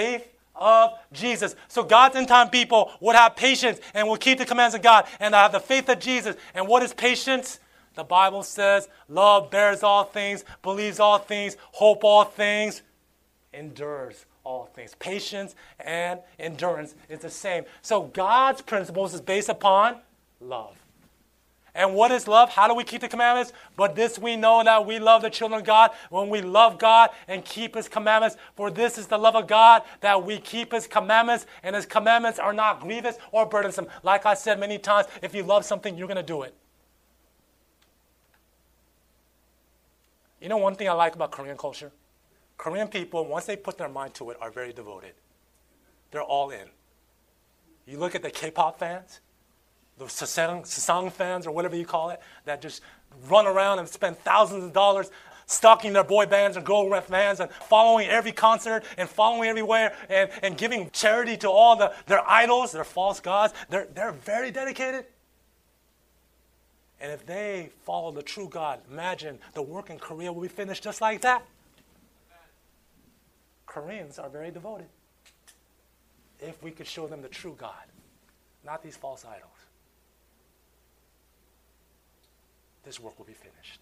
of Jesus. So God's end time people would have patience and will keep the commands of God and have the faith of Jesus. And what is patience? The Bible says, love bears all things, believes all things, hope all things, endures all things. Patience and endurance is the same. So God's principles is based upon love. And what is love? How do we keep the commandments? But this we know, that we love the children of God when we love God and keep His commandments. For this is the love of God, that we keep His commandments, and His commandments are not grievous or burdensome. Like I said many times, if you love something, you're going to do it. You know one thing I like about Korean culture? Korean people, once they put their mind to it, are very devoted. They're all in. You look at the K-pop fans, the Sasang, Sasang fans, or whatever you call it, that just run around and spend thousands of dollars stalking their boy bands and girl bands and following every concert and following everywhere and, and giving charity to all the, their idols, their false gods. They're, they're very dedicated. And if they follow the true God, imagine the work in Korea will be finished just like that. Koreans are very devoted. If we could show them the true God, not these false idols, this work will be finished.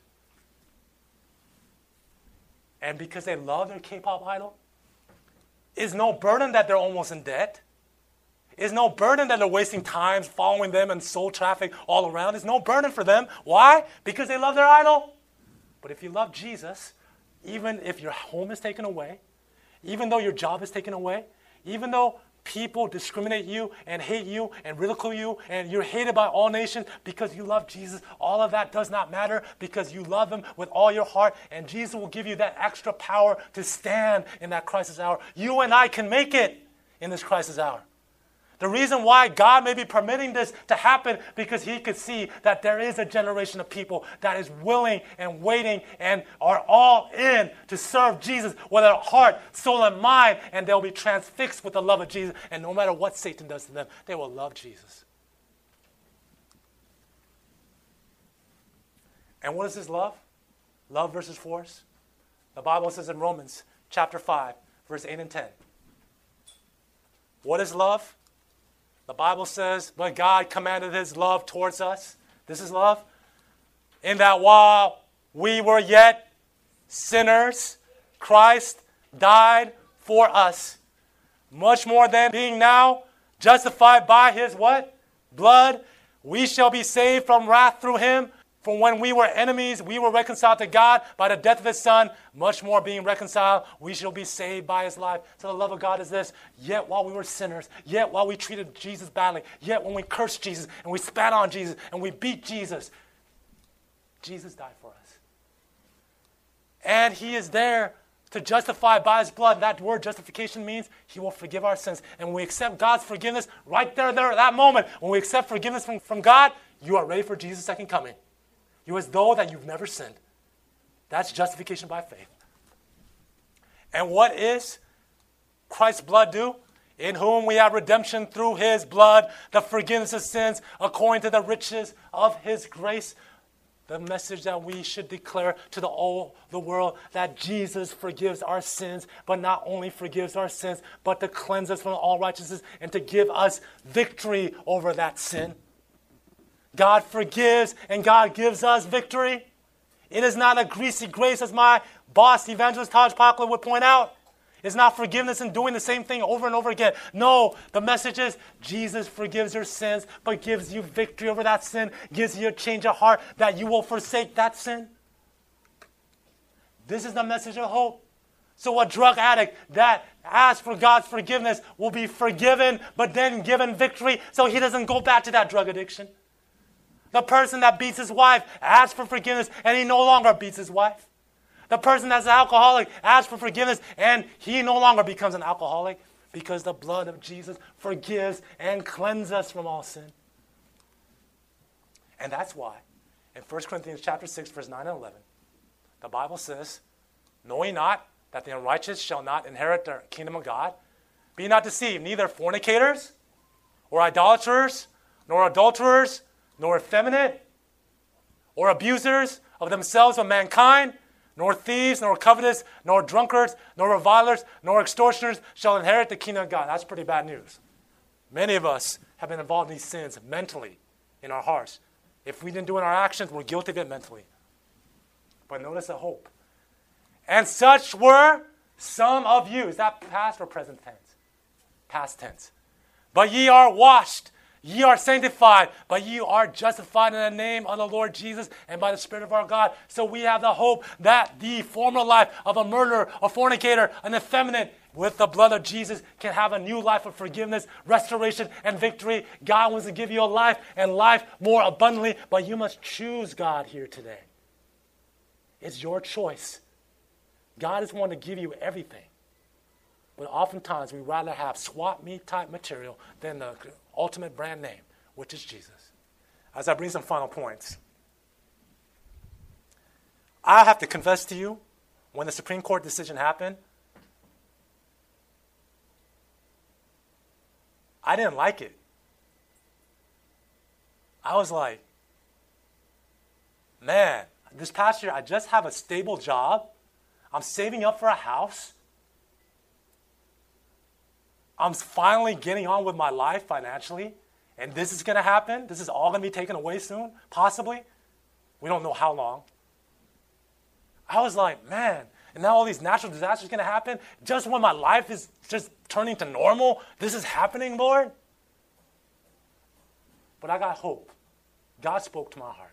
And because they love their K-pop idol, is no burden that they're almost in debt. Is no burden that they're wasting time following them and soul traffic all around. It's no burden for them. Why? Because they love their idol. But if you love Jesus, even if your home is taken away, even though your job is taken away, even though people discriminate you and hate you and ridicule you and you're hated by all nations because you love Jesus, all of that does not matter because you love Him with all your heart, and Jesus will give you that extra power to stand in that crisis hour. You and I can make it in this crisis hour. The reason why God may be permitting this to happen because He could see that there is a generation of people that is willing and waiting and are all in to serve Jesus with their heart, soul, and mind, and they'll be transfixed with the love of Jesus. And no matter what Satan does to them, they will love Jesus. And what is this love? Love versus force? The Bible says in Romans chapter five, verse eight and ten. What is love? The Bible says, but God commanded His love towards us. This is love. In that while we were yet sinners, Christ died for us. Much more than being now justified by His what? Blood, we shall be saved from wrath through Him. For when we were enemies, we were reconciled to God by the death of His Son. Much more being reconciled, we shall be saved by His life. So the love of God is this. Yet while we were sinners, yet while we treated Jesus badly, yet when we cursed Jesus and we spat on Jesus and we beat Jesus, Jesus died for us. And He is there to justify by His blood. That word justification means He will forgive our sins. And when we accept God's forgiveness, right there, there, at that moment, when we accept forgiveness from, from God, you are ready for Jesus' second coming. You as though that you've never sinned. That's justification by faith. And what is Christ's blood do? In whom we have redemption through His blood, the forgiveness of sins, according to the riches of His grace. The message that we should declare to the all the world, that Jesus forgives our sins, but not only forgives our sins, but to cleanse us from all righteousness and to give us victory over that sin. God forgives and God gives us victory. It is not a greasy grace, as my boss, Evangelist Taj Pakla, would point out. It's not forgiveness and doing the same thing over and over again. No, the message is Jesus forgives your sins, but gives you victory over that sin, gives you a change of heart that you will forsake that sin. This is the message of hope. So a drug addict that asks for God's forgiveness will be forgiven, but then given victory so he doesn't go back to that drug addiction. The person that beats his wife asks for forgiveness and he no longer beats his wife. The person that's an alcoholic asks for forgiveness and he no longer becomes an alcoholic because the blood of Jesus forgives and cleanses us from all sin. And that's why in First Corinthians chapter six, verse nine and eleven, the Bible says, "Know ye not that the unrighteous shall not inherit the kingdom of God? Be not deceived, neither fornicators, or idolaters, nor adulterers, nor effeminate, or abusers of themselves of mankind, nor thieves, nor covetous, nor drunkards, nor revilers, nor extortioners shall inherit the kingdom of God. That's pretty bad news. Many of us have been involved in these sins mentally in our hearts. If we didn't do it in our actions, we're guilty of it mentally. But notice the hope. And such were some of you. Is that past or present tense? Past tense. But ye are washed, ye are sanctified, but ye are justified in the name of the Lord Jesus and by the Spirit of our God. So we have the hope that the former life of a murderer, a fornicator, an effeminate, with the blood of Jesus can have a new life of forgiveness, restoration, and victory. God wants to give you a life and life more abundantly, but you must choose God here today. It's your choice. God is wanting to give you everything. But oftentimes we rather have swap meet type material than the ultimate brand name, which is Jesus. As I bring some final points, I have to confess to you, when the Supreme Court decision happened, I didn't like it. I was like, man, this past year I just have a stable job. I'm saving up for a house. I'm finally getting on with my life financially. And this is going to happen. This is all going to be taken away soon, possibly. We don't know how long. I was like, man, and now all these natural disasters are going to happen. Just when my life is just turning to normal, this is happening, Lord. But I got hope. God spoke to my heart.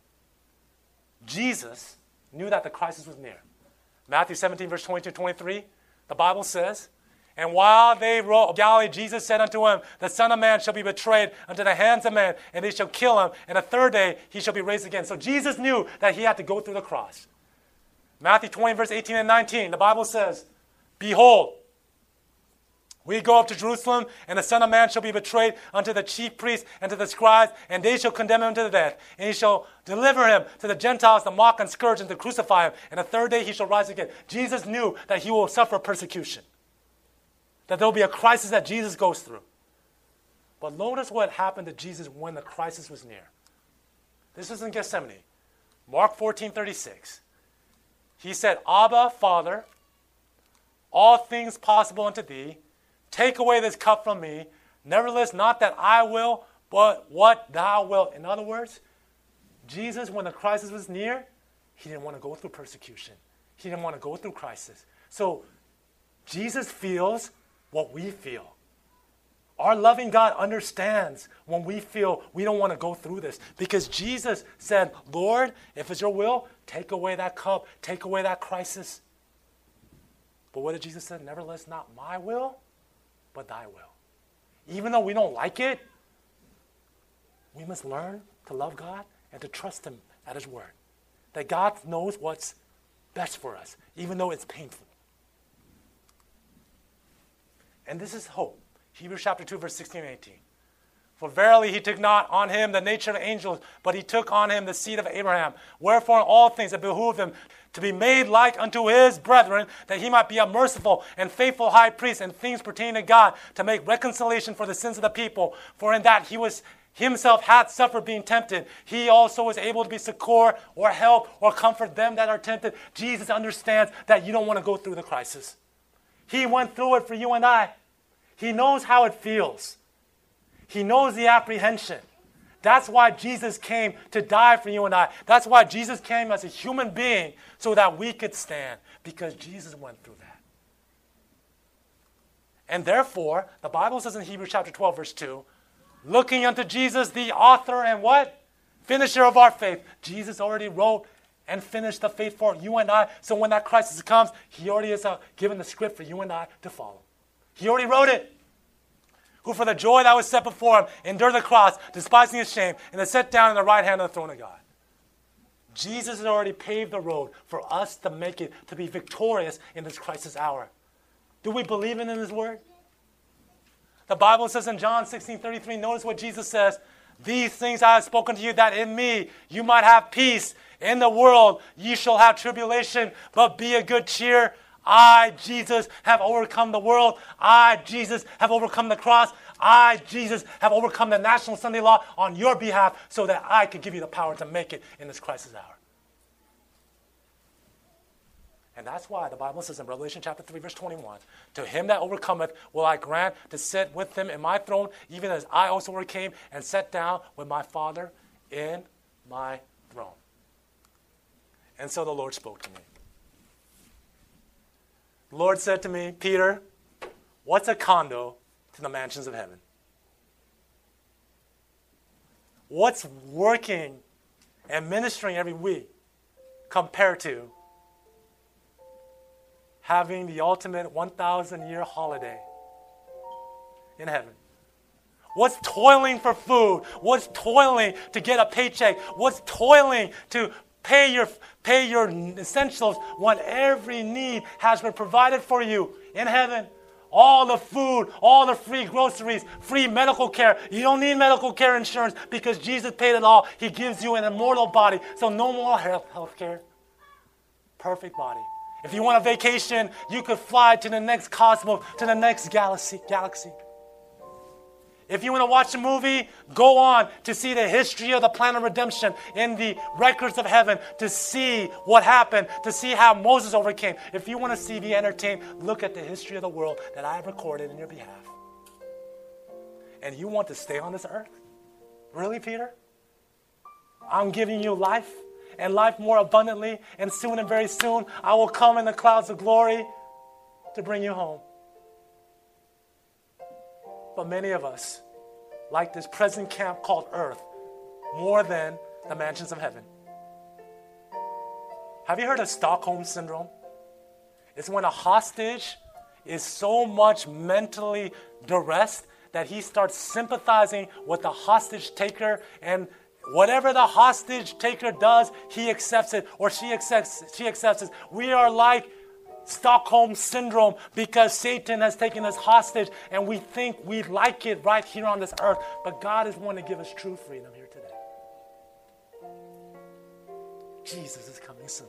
Jesus knew that the crisis was near. Matthew seventeen, verse twenty-two, twenty-three, the Bible says, and while they rode Galilee, Jesus said unto him, the Son of Man shall be betrayed unto the hands of men, and they shall kill him, and the third day he shall be raised again. So Jesus knew that he had to go through the cross. Matthew twenty, verse eighteen and nineteen, the Bible says, behold, we go up to Jerusalem, and the Son of Man shall be betrayed unto the chief priests and to the scribes, and they shall condemn him to death. And he shall deliver him to the Gentiles to mock and scourge and to crucify him. And the third day he shall rise again. Jesus knew that he will suffer persecution, that there will be a crisis that Jesus goes through. But notice what happened to Jesus when the crisis was near. This is in Gethsemane. Mark fourteen, thirty-six. He said, Abba, Father, all things possible unto thee. Take away this cup from me. Nevertheless, not that I will, but what thou wilt. In other words, Jesus, when the crisis was near, he didn't want to go through persecution. He didn't want to go through crisis. So Jesus feels what we feel. Our loving God understands when we feel we don't want to go through this. Because Jesus said, Lord, if it's your will, take away that cup, take away that crisis. But what did Jesus say? Nevertheless, not my will, but thy will. Even though we don't like it, we must learn to love God and to trust him at his word. That God knows what's best for us, even though it's painful. And this is hope. Hebrews chapter two, verse sixteen and eighteen. For verily he took not on him the nature of angels, but he took on him the seed of Abraham. Wherefore in all things it behooved him to be made like unto his brethren, that he might be a merciful and faithful high priest in things pertaining to God, to make reconciliation for the sins of the people. For in that he was himself hath suffered being tempted, he also was able to be succor or help or comfort them that are tempted. Jesus understands that you don't want to go through the crisis. He went through it for you and I. He knows how it feels. He knows the apprehension. That's why Jesus came to die for you and I. That's why Jesus came as a human being so that we could stand, because Jesus went through that. And therefore, the Bible says in Hebrews chapter twelve, verse two, looking unto Jesus, the author and what? Finisher of our faith. Jesus already wrote and finished the faith for you and I. So when that crisis comes, he already has uh, given the script for you and I to follow. He already wrote it. Who for the joy that was set before him endured the cross, despising his shame, and is set down in the right hand of the throne of God. Jesus has already paved the road for us to make it, to be victorious in this crisis hour. Do we believe in his word? The Bible says in John sixteen thirty-three, notice what Jesus says, these things I have spoken to you, that in me you might have peace. In the world ye shall have tribulation, but be of good cheer. I, Jesus, have overcome the world. I, Jesus, have overcome the cross. I, Jesus, have overcome the national Sunday law on your behalf so that I could give you the power to make it in this crisis hour. And that's why the Bible says in Revelation chapter three, verse twenty-one, to him that overcometh will I grant to sit with him in my throne, even as I also overcame and sat down with my Father in my throne. And so the Lord spoke to me. The Lord said to me, Peter, what's a condo to the mansions of heaven? What's working and ministering every week compared to having the ultimate one thousand year holiday in heaven? What's toiling for food? What's toiling to get a paycheck? What's toiling to pay your, pay your essentials when every need has been provided for you in heaven? All the food, all the free groceries, free medical care. You don't need medical care insurance because Jesus paid it all. He gives you an immortal body, so no more health, health care. Perfect body. If you want a vacation, you could fly to the next cosmos, to the next galaxy. galaxy. If you want to watch a movie, go on to see the history of the plan of redemption in the records of heaven, to see what happened, to see how Moses overcame. If you want to see, be entertained, look at the history of the world that I have recorded in your behalf. And you want to stay on this earth? Really, Peter? I'm giving you life, and life more abundantly, and soon and very soon, I will come in the clouds of glory to bring you home. But many of us like this present camp called earth more than the mansions of heaven. Have you heard of Stockholm Syndrome? It's when a hostage is so much mentally duressed that he starts sympathizing with the hostage taker, and whatever the hostage taker does, he accepts it, or she accepts, she accepts it. We are like Stockholm Syndrome because Satan has taken us hostage and we think we like it right here on this earth. But God is wanting to give us true freedom here today. Jesus is coming soon.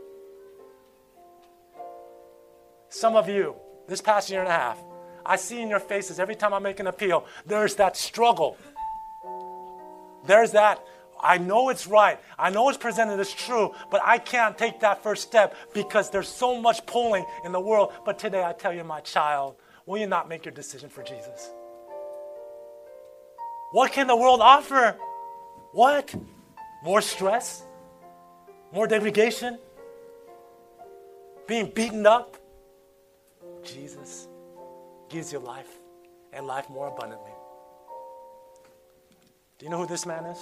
Some of you, this past year and a half, I see in your faces every time I make an appeal, there's that struggle. There's that, I know it's right. I know it's presented as true, but I can't take that first step because there's so much pulling in the world. But today I tell you, my child, will you not make your decision for Jesus? What can the world offer? What? More stress? More degradation? Being beaten up? Jesus gives you life, and life more abundantly. Do you know who this man is?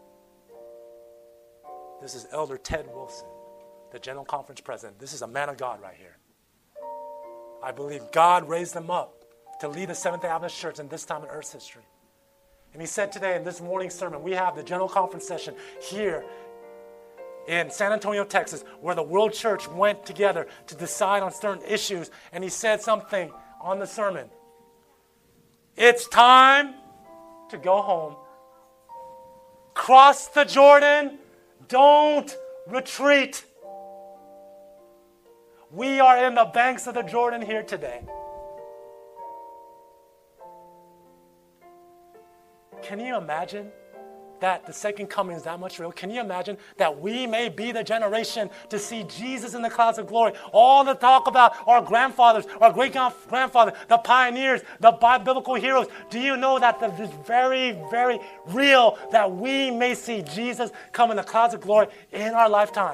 This is Elder Ted Wilson, the General Conference President. This is a man of God right here. I believe God raised him up to lead the Seventh-day Adventist Church in this time in Earth's history. And he said today in this morning's sermon, we have the General Conference session here in San Antonio, Texas, where the World Church went together to decide on certain issues. And he said something on the sermon. It's time to go home. Cross the Jordan. Don't retreat. We are in the banks of the Jordan here today. Can you imagine that the second coming is that much real? Can you imagine that we may be the generation to see Jesus in the clouds of glory? All the talk about our grandfathers, our great-grandfathers, the pioneers, the biblical heroes. Do you know that it is very, very real that we may see Jesus come in the clouds of glory in our lifetime?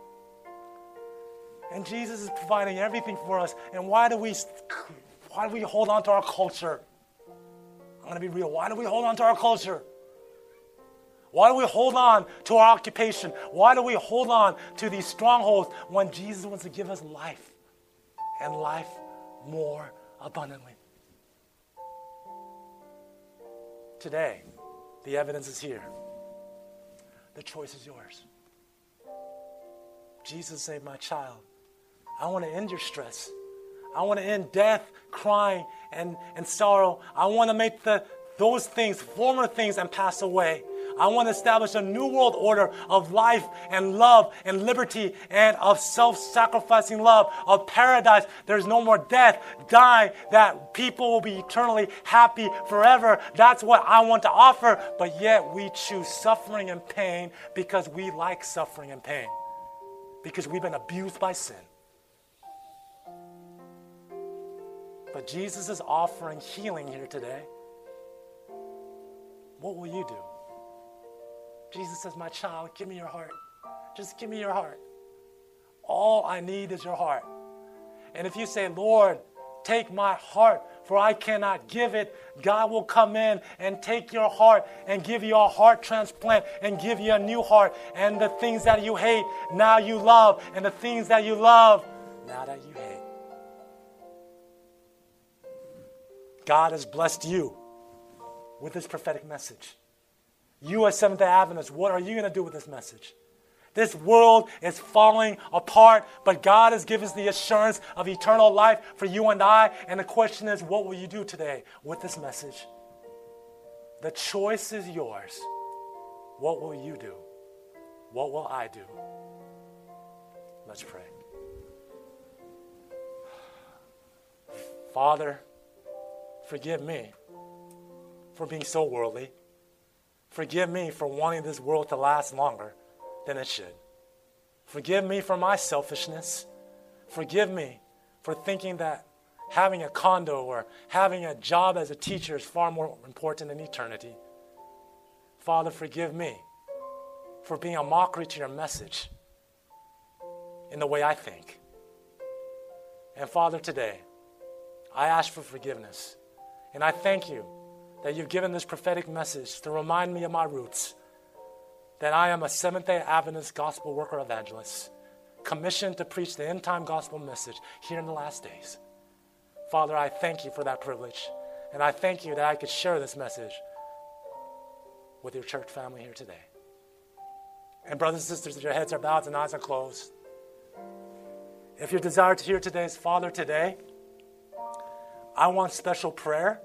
And Jesus is providing everything for us. And why do we, why do we hold on to our culture? I'm going to be real. Why do we hold on to our culture? Why do we hold on to our occupation? Why do we hold on to these strongholds when Jesus wants to give us life and life more abundantly? Today, the evidence is here. The choice is yours. Jesus said, my child, I want to end your stress. I want to end death, crying, and, and sorrow. I want to make the those things, former things, and pass away. I want to establish a new world order of life and love and liberty and of self-sacrificing love, of paradise. There's no more death, dying, that people will be eternally happy forever. That's what I want to offer, but yet we choose suffering and pain because we like suffering and pain, because we've been abused by sin. but Jesus is offering healing here today, what will you do? Jesus says, my child, give me your heart. Just give me your heart. All I need is your heart. And if you say, Lord, take my heart, for I cannot give it, God will come in and take your heart and give you a heart transplant and give you a new heart. And the things that you hate, now you love. And the things that you love, now that you hate. God has blessed you with this prophetic message. You as Seventh-day Adventists, what are you going to do with this message? This world is falling apart, but God has given us the assurance of eternal life for you and I. And the question is, what will you do today with this message? The choice is yours. What will you do? What will I do? Let's pray. Father, forgive me for being so worldly. Forgive me for wanting this world to last longer than it should. Forgive me for my selfishness. Forgive me for thinking that having a condo or having a job as a teacher is far more important than eternity. Father, forgive me for being a mockery to your message in the way I think. And Father, today, I ask for forgiveness. And I thank you that you've given this prophetic message to remind me of my roots, that I am a Seventh-day Adventist gospel worker evangelist, commissioned to preach the end-time gospel message here in the last days. Father, I thank you for that privilege, and I thank you that I could share this message with your church family here today. And brothers and sisters, your heads are bowed and eyes are closed. If you desire to hear today's Father today, I want special prayer.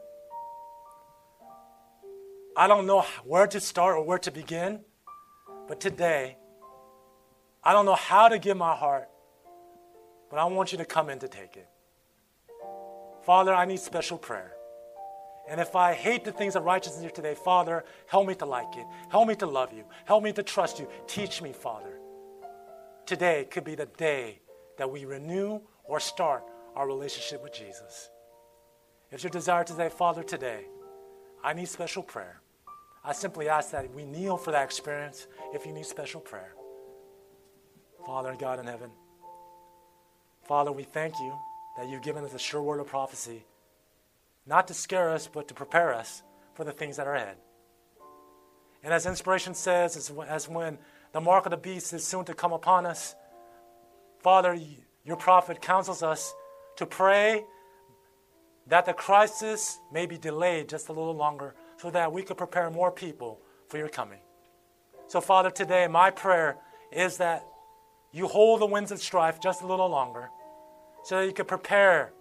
I don't know where to start or where to begin. But today, I don't know how to give my heart, but I want you to come in to take it. Father, I need special prayer. And if I hate the things of righteousness here today, Father, help me to like it. Help me to love you. Help me to trust you. Teach me, Father. Today could be the day that we renew or start our relationship with Jesus. If your desire today, Father, today, I need special prayer. I simply ask that we kneel for that experience if you need special prayer. Father God in heaven, Father, we thank you that you've given us a sure word of prophecy, not to scare us, but to prepare us for the things that are ahead. And as inspiration says, as, as when the mark of the beast is soon to come upon us, Father, your prophet counsels us to pray that the crisis may be delayed just a little longer, so that we could prepare more people for your coming. So, Father, today my prayer is that you hold the winds of strife just a little longer so that you could prepare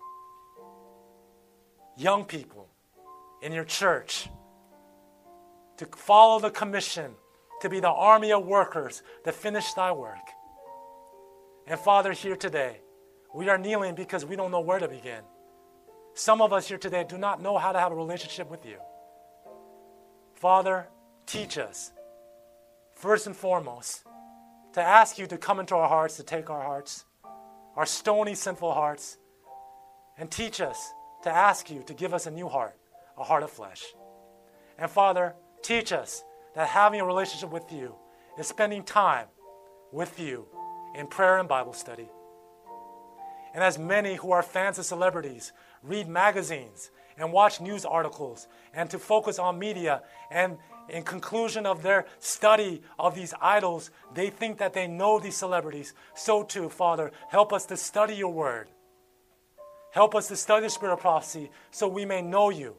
young people in your church to follow the commission to be the army of workers that finish thy work. And Father, here today, we are kneeling because we don't know where to begin. Some of us here today do not know how to have a relationship with you. Father, teach us, first and foremost, to ask you to come into our hearts, to take our hearts, our stony, sinful hearts, and teach us to ask you to give us a new heart, a heart of flesh. And Father, teach us that having a relationship with you is spending time with you in prayer and Bible study. And as many who are fans of celebrities read magazines and watch news articles and to focus on media, and in conclusion of their study of these idols, they think that they know these celebrities. So too, Father, help us to study your word. Help us to study the spirit of prophecy so we may know you.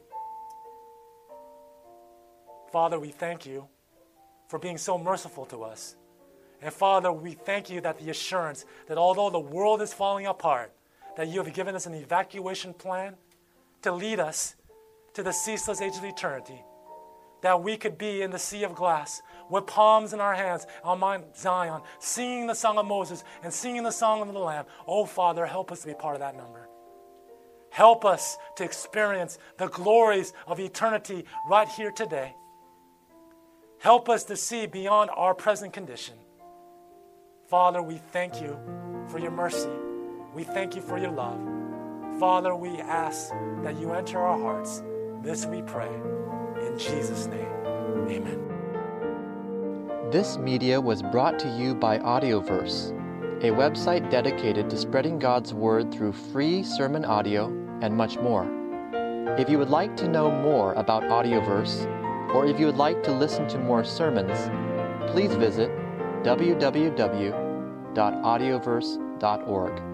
Father, we thank you for being so merciful to us. And Father, we thank you that the assurance that although the world is falling apart, that you have given us an evacuation plan to lead us to the ceaseless age of eternity, that we could be in the sea of glass with palms in our hands on Mount Zion, singing the song of Moses and singing the song of the Lamb. Oh, Father, help us to be part of that number. Help us to experience the glories of eternity right here today. Help us to see beyond our present condition. Father, we thank you for your mercy. We thank you for your love. Father, we ask that you enter our hearts. This we pray. In Jesus' name, amen. This media was brought to you by Audioverse, a website dedicated to spreading God's Word through free sermon audio and much more. If you would like to know more about Audioverse, or if you would like to listen to more sermons, please visit w w w dot audioverse dot org.